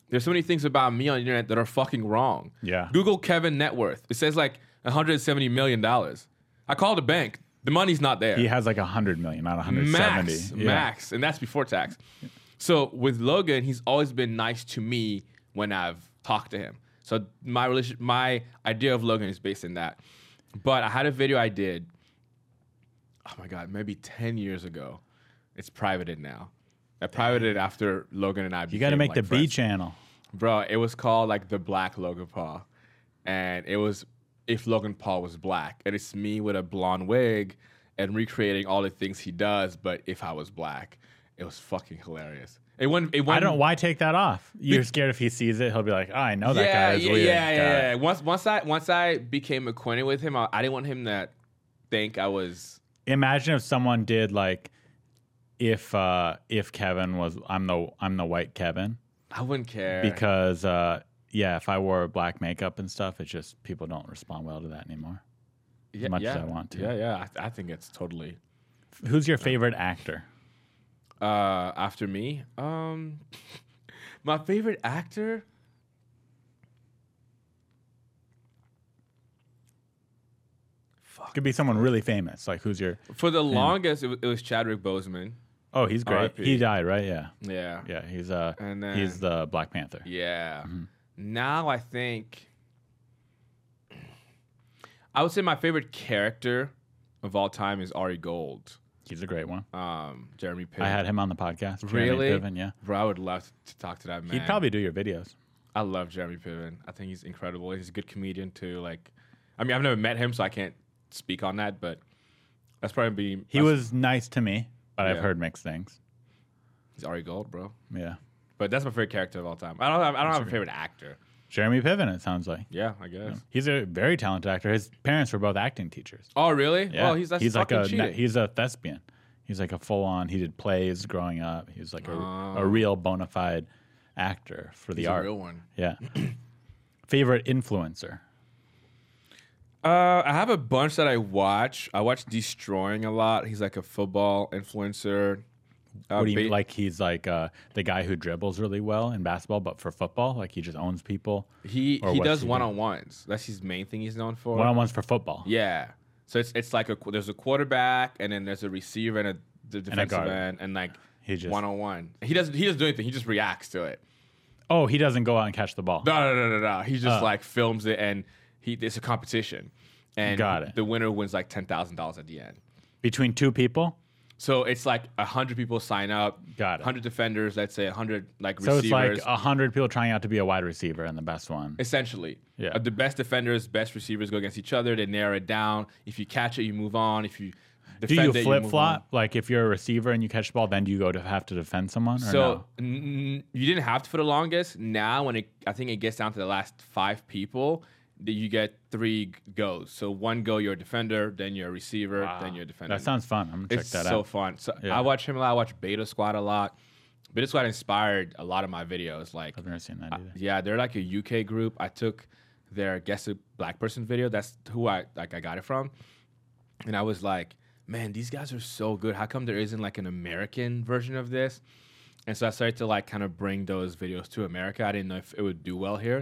There's so many things about me on the internet that are fucking wrong. Yeah. Google Kevin net worth. It says like one hundred seventy million dollars. I called the bank. The money's not there. He has like one hundred million, not one hundred seventy. Max, Yeah. max, and that's before tax. So with Logan, he's always been nice to me when I've talked to him. So my relation, my idea of Logan is based in that. But I had a video I did. Oh my god, maybe ten years ago. It's privated now. I privated after Logan and I. You got to make like the B friends. channel. Bro, it was called like the Black Logan Paul, and it was if Logan Paul was black, and it's me with a blonde wig and recreating all the things he does, but if I was black. It was fucking hilarious. It went. It went. I don't. Why take that off? You're scared if he sees it, he'll be like, "Oh, I know that yeah, guy is yeah, weird." Yeah, yeah, Got yeah. it. Once, once I, once I became acquainted with him, I, I didn't want him to think I was. Imagine if someone did like, if uh, if Kevin was, I'm the I'm the white Kevin, I wouldn't care because uh, yeah, if I wore black makeup and stuff, it's just people don't respond well to that anymore. yeah, much yeah, as I want to. Yeah, yeah. I, I think it's totally. Who's your favorite actor? Uh, after me, um, my favorite actor. Could be someone really famous. Like who's your? For the longest, it was, it was Chadwick Boseman. Oh, he's great. R I P. He died, right? Yeah, Yeah, yeah. He's uh, And he's then- the Black Panther. yeah. Mm-hmm. Now I think I would say my favorite character of all time is Ari Gold. He's a great one. Um, Jeremy Piven. I had him on the podcast. Jeremy Really? Piven, yeah. Bro, I would love to talk to that man. He'd probably do your videos. I love Jeremy Piven. I think he's incredible. He's a good comedian too. Like, I mean, I've never met him, so I can't speak on that. But that's probably be. He that's- was nice to me, but I've Yeah. heard mixed things. He's Ari Gold, bro. Yeah. But that's my favorite character of all time. I don't have. I don't have a favorite actor. Jeremy Piven, it sounds like. Yeah, I guess. He's a very talented actor. His parents were both acting teachers. Oh, really? Yeah. Well, he's that's he's like fucking a cheating. he's a thespian. He's like a full on. He did plays growing up. He was like a, Oh. a real bona fide actor for the He's art. a real one. Yeah. Favorite influencer. Uh, I have a bunch that I watch. I watch Destroying a lot. He's like a football influencer. Uh, What do you ba- mean? Like he's like uh, the guy who dribbles really well in basketball, but for football, like he just owns people. He or he what's does he do? one on ones. That's his main thing he's known for. One on ones for football. Yeah. So it's it's like a qu- there's a quarterback and then there's a receiver and a the defensive guard. end and like He just- one on one. He doesn't he doesn't do anything. He just reacts to it. Oh, he doesn't go out and catch the ball. No no no no no. He just Oh. like films it and he it's a competition. And Got it. the winner wins like ten thousand dollars at the end. Between two people. So it's like a hundred people sign up. Got it. Hundred defenders. Let's say a hundred like So receivers. it's like a hundred people trying out to be a wide receiver, and the best one. Essentially, Yeah. Uh, the best defenders, best receivers go against each other. They narrow it down. If you catch it, you move on. If you Do defend you it, flip move flop? Like if you're a receiver and you catch the ball, then do you go to have to defend someone? Or on. So no? n- you didn't have to for the longest. Now, when it, I think it gets down to the last five people, that you get three g- goes. So one go, you're a defender, then you're a receiver, then you're a defender. that sounds fun. I'm gonna check It's that so out. fun. So Yeah. I watch him a lot. I watch Beta Squad a lot. Beta Squad inspired a lot of my videos. Like, I've never seen that either. yeah, they're like a U K group. I took their Guess a Black Person video. That's who I like. I got it from, and I was like, man, these guys are so good. How come there isn't like an American version of this? And so I started to like kind of bring those videos to America. I didn't know if it would do well here.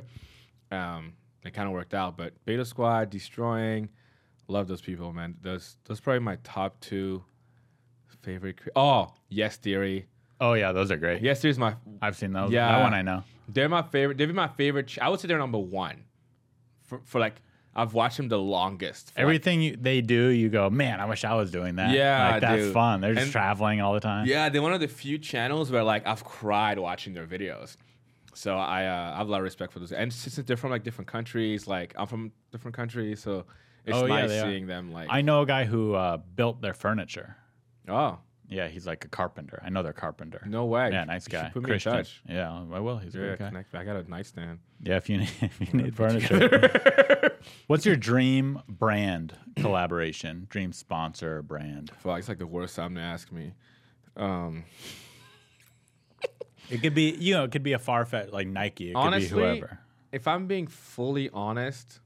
Um, it kind of worked out. But Beta Squad, Destroying, love those people, man. Those those are probably my top two favorite. Cre- oh, Yes Theory. Oh yeah, those are great. Yes Theory is my I've seen those. Yeah. That one I know. they're my favorite. They've been my favorite. ch- I would say they're number one for, for like I've watched them the longest. For like- Everything you, they do, you go, man, I wish I was doing that. Yeah, like, that's dude. fun. They're just And- traveling all the time. yeah, they're one of the few channels where like I've cried watching their videos. So I uh, I have a lot of respect for those. And since they're from like different countries, like I'm from different countries, so it's Oh, yeah, nice they are. seeing them like. I know a guy who uh, built their furniture. oh Yeah, he's like a carpenter. I know they're carpenter. no way! Yeah, nice You guy. should put me Christian. in touch. Yeah, I will. He's a Yeah, great guy. connect. I got a nightstand. Yeah, if you need, if you need furniture. What's your dream brand collaboration? Dream sponsor brand? Fuck, it's like the worst time to ask me. Um, It could be, you know, it could be a Farfetch like Nike. It could honestly, be whoever. if I'm being fully honest,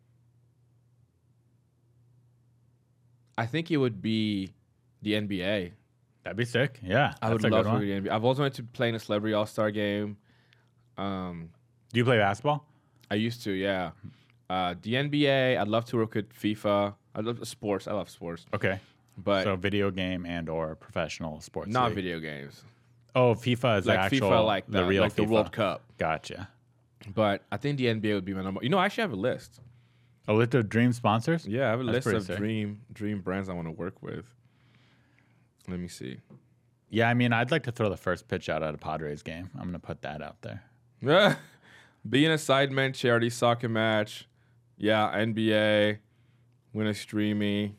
I think it would be the N B A. That'd be sick. Yeah, I that's would a love good to one. be the N B A. I've always wanted to play in a celebrity All Star game. Um, Do you play basketball? I used to, yeah. Uh, the N B A. I'd love to work with FIFA. I love sports. I love sports, Okay. but So video game and or professional sports. not league. video games. Oh, FIFA is Like the actual, FIFA, like the, the, real like the FIFA. World Cup. Gotcha. But I think the N B A would be my number. You know, I actually have a list. A list of dream sponsors? Yeah, I have a That's list pretty of sick. dream dream brands I want to work with. Let me see. Yeah, I mean, I'd like to throw the first pitch out at a Padres game. I'm going to put that out there. Yeah, being a sideman charity soccer match. Yeah, N B A, win a streamy.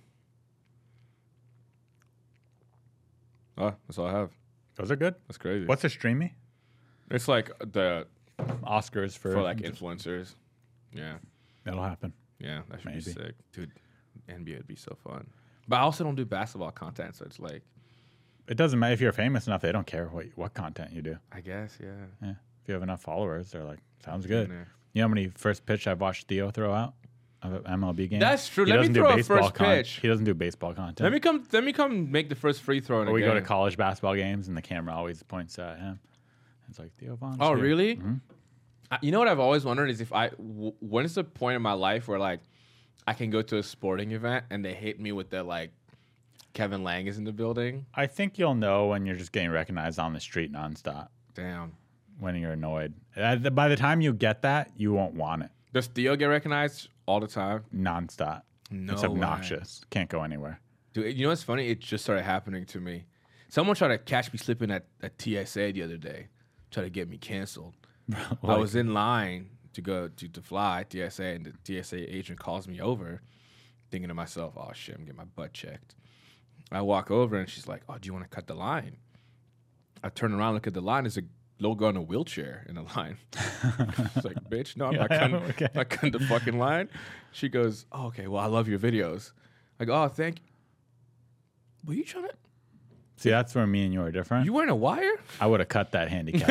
Oh, that's all I have. Those are good. That's crazy. What's a streamy? It's like the Oscars for, for like influencers. Yeah, That'll happen. yeah, that should Maybe. be sick, dude. N B A would be so fun. But I also don't do basketball content, so it's like, It doesn't matter if you're famous enough. They don't care what what content you do. I guess, yeah. Yeah. If you have enough followers, they're like, sounds good. there. You know how many first pitch I've watched Theo throw out of an M L B game? That's true. He Let me doesn't do throw a baseball first con- pitch. He doesn't do baseball content. Let me come. Let me come make the first free throw in or a we game. go to college basketball games and the camera always points at him. It's like Theo Von's Oh, here. really? Mhm. I- You know what I've always wondered is if I, w- when is the point in my life where like I can go to a sporting event and they hit me with the like Kevin Lang is in the building? I think you'll know when you're just getting recognized on the street nonstop. Damn. When you're annoyed. Uh, th- By the time you get that, you won't want it. Does Theo get recognized all the time? Nonstop. No It's way. obnoxious. Can't go anywhere. Dude, you know what's funny? It just started happening to me. Someone tried to catch me slipping at, at T S A the other day, tried to get me canceled. I Like- was in line to go to, to fly T S A, and the T S A agent calls me over, thinking to myself, oh shit, I'm getting my butt checked. I walk over and she's like, oh, do you want to cut the line? I turn around, look at the line. There's a little girl in a wheelchair in the line. It's like, bitch, no, I'm not Yeah, cutting, okay. not cutting the fucking line. She goes, oh, okay, well, I love your videos. I go, oh, thank you. Were you trying to, See, that's where me and you are different. you wearing a wire? I would have cut that handicap.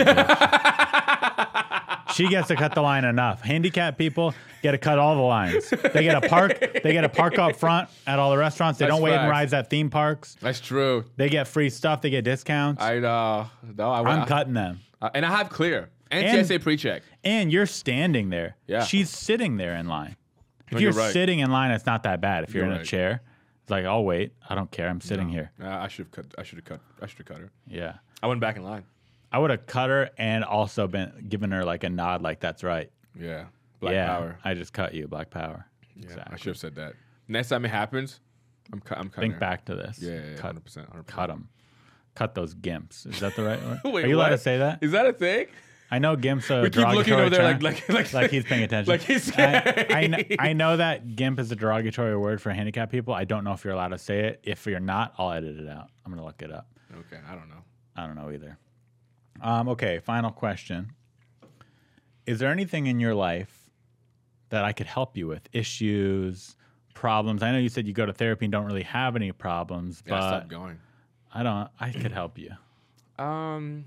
bitch. She gets to cut the line enough. Handicapped people get to cut all the lines. They get a park. They get a park up front at all the restaurants. They That's don't wait in facts. rides at theme parks. That's true. They get free stuff. They get discounts. I know. No, I, I'm I, cutting them. Uh, and I have clear. And, And- T S A pre-check. And you're standing there. Yeah. She's sitting there in line. If No, you're, you're right. sitting in line, it's not that bad. If you're, You're in a right. chair, it's like, I'll wait. I don't care. I'm sitting here. Uh, I should have cut. I should have cut. I should have cut her. Yeah. I went back in line. I would have cut her and also been given her like a nod, like that's right. Yeah. Black yeah, power. I just cut you, Black Power. Yeah. Exactly. I should have said that. Next time it happens, I'm. Cu- I'm cutting. Think her. back to this. Yeah. yeah, yeah cut, hundred percent. cut them. Cut those gimps. Is that the right word? Wait, Are you allowed what? to say that? Is that a thing? I know gimp's a We keep looking derogatory over there term, like like like like he's paying attention. Like he's. I, I, kn- I know that gimp is a derogatory word for handicapped people. I don't know if you're allowed to say it. If you're not, I'll edit it out. I'm gonna look it up. Okay. I don't know. I don't know either. Um, okay, final question. Is there anything in your life that I could help you with? Issues, problems? I know you said you go to therapy and don't really have any problems, Yeah. I but stopped going. I don't. I could help you. Um.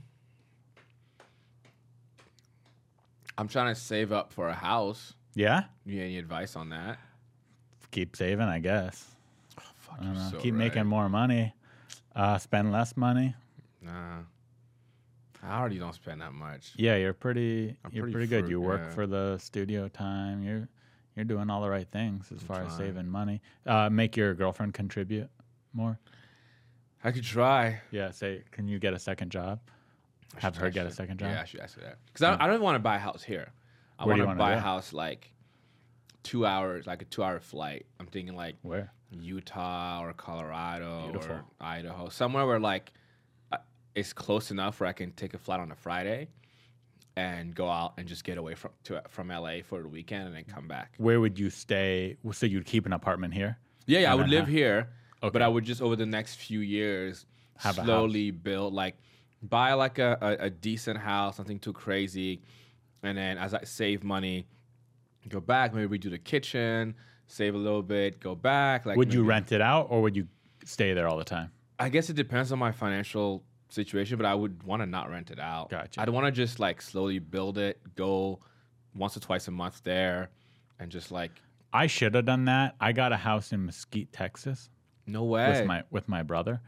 I'm trying to save up for a house. Yeah? You any advice on that? Keep saving, I guess. Fuck, I don't you're know. so Keep right. making more money. Uh, spend less money. Nah. I already don't spend that much. Yeah, you're pretty. I'm you're pretty pretty, good. fruit- You work yeah. for the studio time. You're you're doing all the right things as far as trying. saving money. Uh, make your girlfriend contribute more. I could try. Yeah, say, can you get a second job? I Have should- her I get a should- second job? Yeah, I should ask her that. Because I, I don't want to buy a house here. I Where do want you to wanna buy do a it? house like two hours, like a two-hour flight. I'm thinking like Where? Utah or Colorado Beautiful. or Idaho, somewhere where like uh, it's close enough where I can take a flight on a Friday and go out and just get away from to, from L A for the weekend and then come back. Where would you stay? So you'd keep an apartment here? Yeah, yeah, I And would then live ha- here, Okay. but I would just over the next few years Have a slowly build like buy like a, a, a decent house, nothing too crazy, and then as I save money, go back, maybe redo the kitchen, save a little bit, go back. Like, Would you maybe- rent it out or would you stay there all the time? I guess it depends on my financial situation, but I would want to not rent it out. Gotcha. I'd want to just like slowly build it, go once or twice a month there, and just like I should have done that. I got a house in Mesquite, Texas. no way. with my with my brother.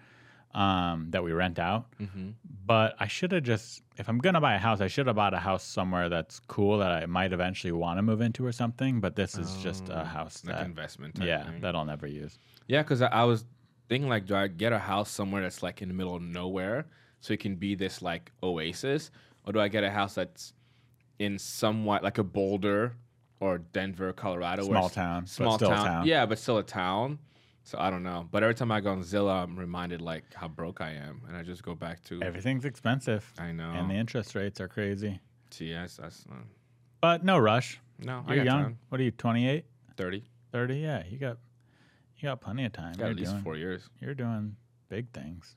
um, that we rent out. Mm-hmm. But I should have just, if I'm going to buy a house, I should have bought a house somewhere that's cool that I might eventually want to move into or something. But this is just a house Like that, investment type yeah, thing. that I'll never use. Yeah, because I, I was thinking, like, do I get a house somewhere that's, like, in the middle of nowhere so it can be this, like, oasis? Or do I get a house that's in somewhat, like, a Boulder or Denver, Colorado? where Small it's- town, but Small still a town. town. Yeah, but still a town. So I don't know. But every time I go on Zillow, I'm reminded, like, how broke I am. And I just go back to, Everything's expensive. I know. And the interest rates are crazy. See, that's, that's uh, But no rush. no, I You're got young. time. What are you, twenty-eight, thirty. thirty? Yeah, you got you got plenty of time. Got You're at least doing, four years. You're doing big things.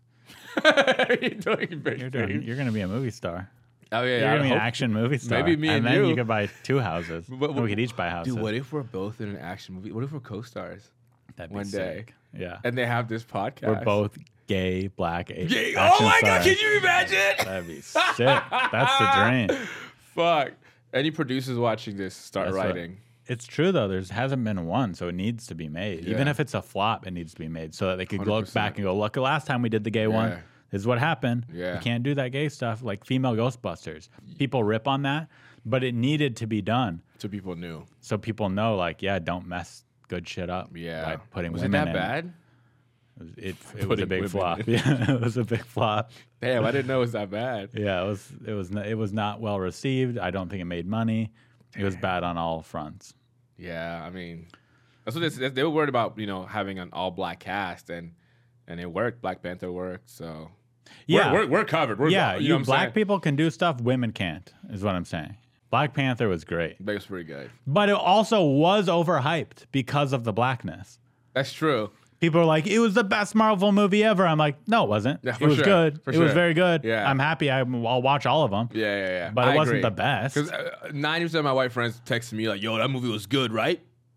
You're doing big You're doing. things. You're going to be a movie star. Oh, yeah, You're yeah. going to I be an hope- action movie star. Maybe me and then you. you could buy two houses. But- And we could each buy houses. Dude, what if we're both in an action movie? What if we're co-stars? That'd be one day. sick. Yeah. And they have this podcast. We're both gay, black, a- Gay. action Oh my god, stars. can you imagine? That'd be sick. That's the dream. Fuck. Any producers watching this, start That's what- writing. It's true though. There hasn't been one, so it needs to be made. Even Yeah. if it's a flop, it needs to be made so that they could one hundred look back percent. and go, "Look, the last time we did the gay one, Yeah. this is what happened. Yeah. You can't do that gay stuff like female Ghostbusters. People rip on that, but it needed to be done So people knew. so people know, like, yeah, don't mess good shit up. Yeah. by putting Was it women that in. bad? It, it, it was a Putting big women flop. in. Yeah, it was a big flop. Damn, I didn't know it was that bad. Yeah, it was. It was. n- It was not well received. I don't think it made money. It was bad on all fronts. Yeah, I mean, that's what they, they were worried about, you know, having an all-black cast, and and it worked. Black Panther worked, so Yeah, we're, we're, we're covered. We're, yeah. you You, know what I'm black saying? people can do stuff women can't. Is what I'm saying. Black Panther was great, But it was pretty good. but it also was overhyped because of the blackness. That's true. People are like, it was the best Marvel movie ever. I'm like, no, it wasn't. Yeah, it for was sure. good. For it was sure. very good. Yeah. I'm happy. I, I'll watch all of them. Yeah, yeah, yeah. But it wasn't the best. Because ninety percent of my white friends text me like, "Yo, that movie was good, right?"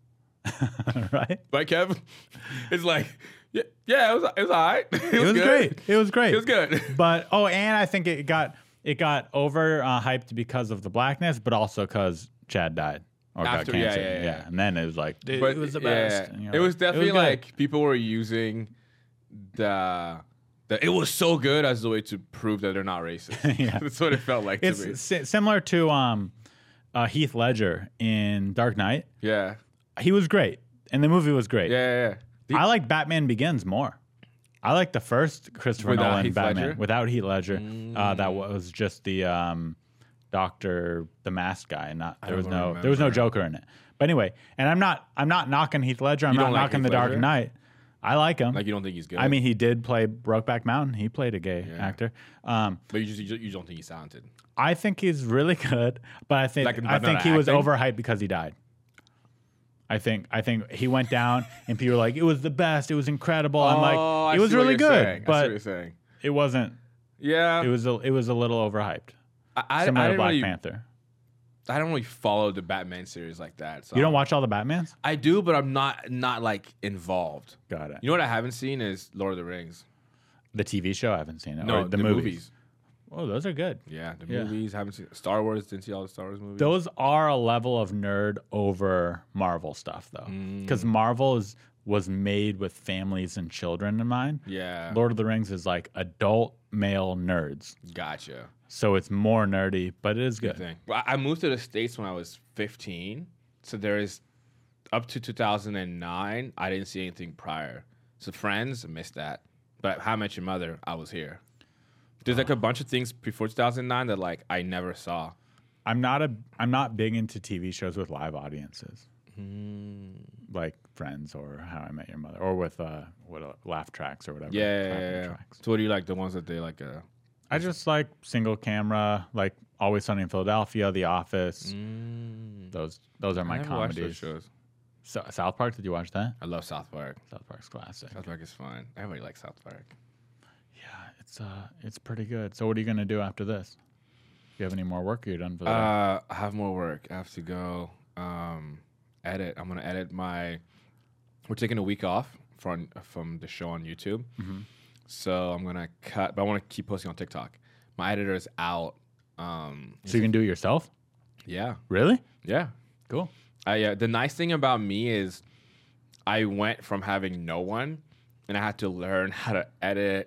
Right? Right, Kev? It's like, yeah, yeah, it was, it was all right. It was, It was good. great. It was great. It was good. But oh, and I think it got it got over uh, hyped because of the blackness, but also because Chad died or After- got yeah, cancer. yeah, yeah. And then it was like, it, But it was the yeah, best. And you're it like, was definitely good. like people were using the the it was so good as a way to prove that they're not racist. Yeah. That's what it felt like to me. It's si- similar to um, uh, Heath Ledger in Dark Knight. Yeah, He was great, and the movie was great. yeah, yeah. yeah. I like Batman Begins more. I like the first Christopher Without Nolan Heath Batman Ledger? without Heath Ledger. Uh, that was just the um, Doctor, the masked guy. Not there was don't no there was no remember. Joker in it. But anyway, and I'm not I'm not knocking Heath Ledger. I'm You not don't like knocking Heath The Dark Ledger? Knight. I like him. Like you don't think he's good. I mean, he did play Brokeback Mountain. He played a gay Yeah. actor. Um, but you just you, just- you don't think he's talented. I think he's really good, but I think Like, I but think not he was acting? overhyped because he died. I think I think he went down and people were like, it was the best, it was incredible. I'm Oh, like, I it was see what really you're good, saying. I see but what you're saying. it wasn't. Yeah, It was a, it was a little overhyped. I, I, Similar I to didn't Black really, Panther. I don't really follow the Batman series like that. So You don't watch all the Batmans? I do, but I'm not not like involved. Got it. You know what I haven't seen is Lord of the Rings. The T V show, I haven't seen it. No, or the, the movies. movies. Oh, those are good. Yeah, the Yeah. movies. Haven't seen Star Wars. Didn't see all the Star Wars movies. Those are a level of nerd over Marvel stuff, though, Mm. because Marvel is was made with families and children in mind. Yeah, Lord of the Rings is like adult male nerds. gotcha. So it's more nerdy, but it is good. Thing. Well, I I moved to the States when I was fifteen, so there is up to two thousand nine. I didn't see anything prior. So Friends, I missed that. But How I Met Your Mother, I was here. There's like a bunch of things before two thousand nine that like I never saw. I'm not a I'm not big into T V shows with live audiences, like Friends or How I Met Your Mother, or with uh, what uh, laugh tracks or whatever. Yeah, yeah, clapping yeah, yeah. tracks. So what do you like? The ones that they like? Uh, I just like single camera, like Always Sunny in Philadelphia, The Office. Those those are my I never watched those comedies. shows. So, South Park, did you watch that? I love South Park. South Park's classic. South Park is fun. Everybody likes South Park. Yeah, it's uh, it's pretty good. So what are you gonna do after this? Do you have any more work? Or you're done for the day? Uh, I have more work. I have to go um, edit. I'm gonna edit my. We're taking a week off from from the show on YouTube, Mm-hmm. so I'm gonna cut. But I want to keep posting on TikTok. My editor is out. Um, So you can do it yourself? yeah, Really? yeah. Cool. I, uh, the nice thing about me is I went from having no one, and I had to learn how to edit,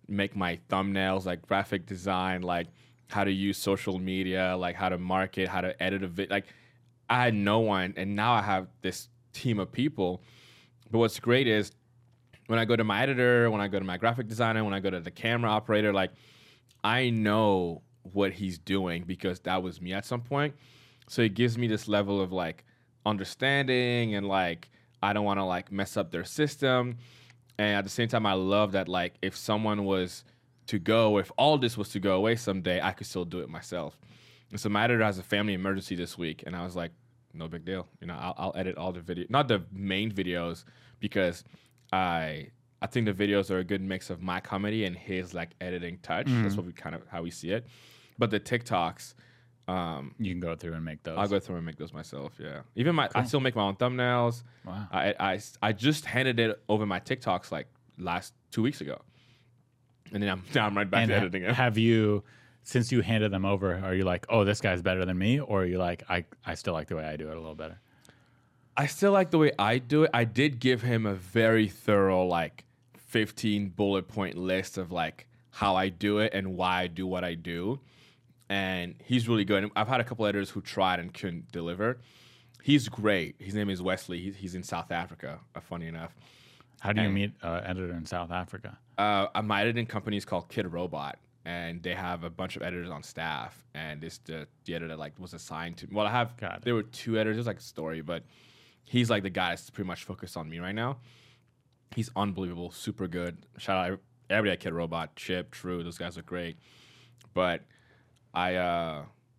make my thumbnails, like graphic design, like how to use social media, like how to market, how to edit a vid. Like I had no one, and now I have this team of people. But what's great is when I go to my editor, when I go to my graphic designer, when I go to the camera operator, like I know what he's doing because that was me at some point. So it gives me this level of like understanding, and like I don't want to like mess up their system. And at the same time, I love that like if someone was to go, if all this was to go away someday, I could still do it myself. And so my editor has a family emergency this week, and I was like, no big deal. You know, I'll, I'll edit all the video, not the main videos, because I I think the videos are a good mix of my comedy and his like editing touch. Mm-hmm. That's what we kind of how we see it. But the TikToks, um, you can go through and make those. I'll go through and make those myself. Yeah, even my cool. I still make my own thumbnails. Wow. I, I I just handed it over my TikToks like last two weeks ago, and then I'm now I'm right back and to ha- editing it. Have you? Since you handed them over, are you like, oh, this guy's better than me? Or are you like, I, I still like the way I do it a little better? I still like the way I do it. I did give him a very thorough, like, fifteen bullet point list of, like, how I do it and why I do what I do. And he's really good. I've had a couple editors who tried and couldn't deliver. He's great. His name is Wesley. He's, he's in South Africa, uh, funny enough. How do you and, meet an uh, editor in South Africa? Uh, my editing company is called Kid Robot. And they have a bunch of editors on staff, and this the, the editor like was assigned to. Well, I have there were two editors. There's like a story, but he's like the guy that's pretty much focused on me right now. He's unbelievable, super good. Shout out everybody at Kid Robot, Chip, True. Those guys are great. But I, uh,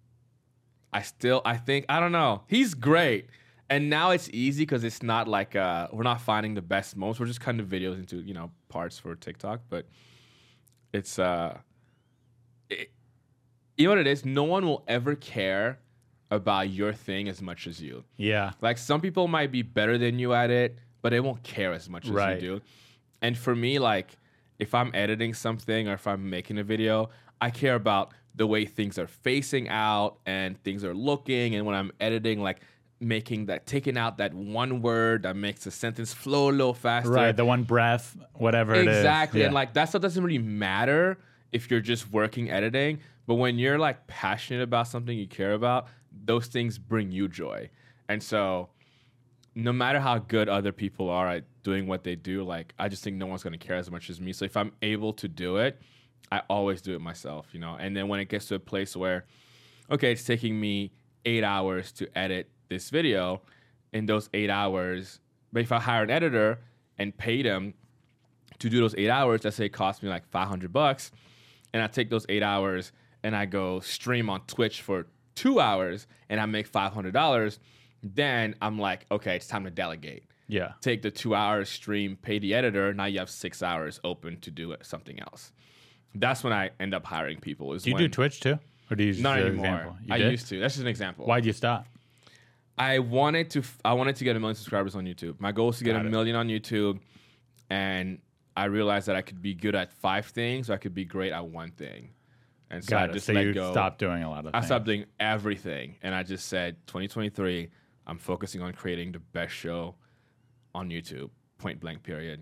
I still I think I don't know. He's great, and now it's easy because it's not like uh, we're not finding the best moments. We're just cutting the videos into you know parts for TikTok, but it's uh. It, you know what it is? No one will ever care about your thing as much as you. Yeah. Like some people might be better than you at it, but they won't care as much as right. you do. And for me, like if I'm editing something or if I'm making a video, I care about the way things are facing out and things are looking. And when I'm editing, like making that, taking out that one word that makes a sentence flow a little faster. Right. The one breath, whatever it is. Exactly. Yeah. And like that stuff doesn't really matter if you're just working editing, but when you're like passionate about something you care about, those things bring you joy. And so no matter how good other people are at doing what they do, like I just think no one's going to care as much as me. So if I'm able to do it, I always do it myself, you know? And then when it gets to a place where, okay, it's taking me eight hours to edit this video, in those eight hours, but if I hire an editor and pay them to do those eight hours, let's say it costs me like five hundred bucks, and I take those eight hours and I go stream on Twitch for two hours and I make five hundred dollars, then I'm like, okay, it's time to delegate. Yeah. Take the two hours stream, pay the editor. Now you have six hours open to do something else. That's when I end up hiring people. Is do you when, do Twitch too? Or do you just not do anymore. Example? You I did? used to. That's just an example. Why'd you stop? I wanted to, I wanted to get a million subscribers on YouTube. My goal was to get Got a it. million on YouTube, and I realized that I could be good at five things, or I could be great at one thing. And so Got I it. just So let you go. stopped doing a lot of I things. stopped doing everything, and I just said, twenty twenty-three, I'm focusing on creating the best show on YouTube, point blank, period.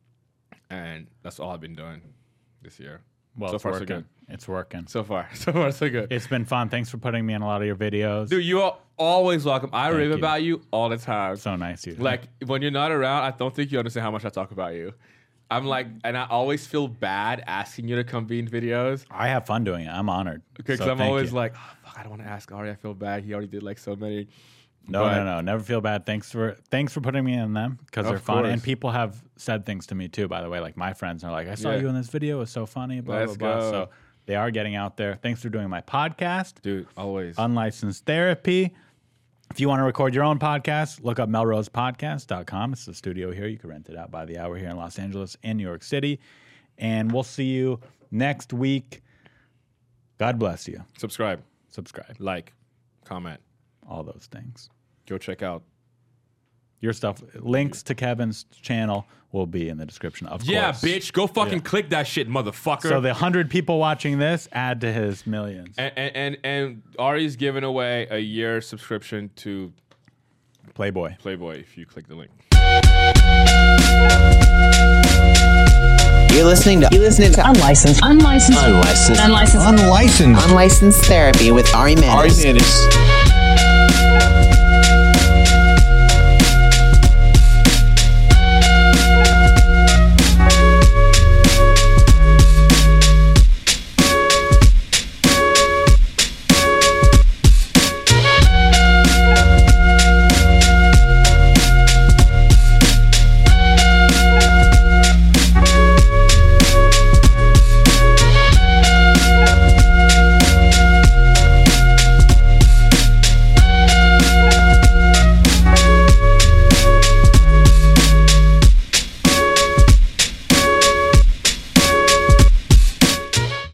And that's all I've been doing this year. Well, so it's far, working. so good. It's working. So far, so far, so good. It's been fun. Thanks for putting me in a lot of your videos. Dude, you are always welcome. I Thank rave you. about you all the time. So nice of you. Like, when you're not around, I don't think you understand how much I talk about you. I'm like, and I always feel bad asking you to come be in videos. I have fun doing it. I'm honored. Because So I'm thank always you. like, oh, fuck, I don't want to ask Ari. I feel bad. He already did like so many. No, But- no, no. Never feel bad. Thanks for thanks for putting me in them because they're Of fun. And course. people have said things to me too, by the way. Like my friends are like, I saw Yeah. you in this video. It was so funny. Blah, Let's blah, blah. go. So they are getting out there. Thanks for doing my podcast, Dude, always. Unlicensed Therapy. If you want to record your own podcast, look up melrose podcast dot com. It's the studio here. You can rent it out by the hour here in Los Angeles and New York City. And we'll see you next week. God bless you. Subscribe, Subscribe. like, comment. All those things. Go check out. Your stuff. Links to Kevin's channel will be in the description, of Yeah, course. bitch. Go fucking Yeah. click that shit, motherfucker. So the hundred people watching this add to his millions. and, and, and, and Ari's giving away a year subscription to Playboy. Playboy if you click the link. You're listening to. You're listening to Unlicensed. Unlicensed. Unlicensed. Unlicensed. Unlicensed. Unlicensed Therapy with Ari Manis. Ari Manis.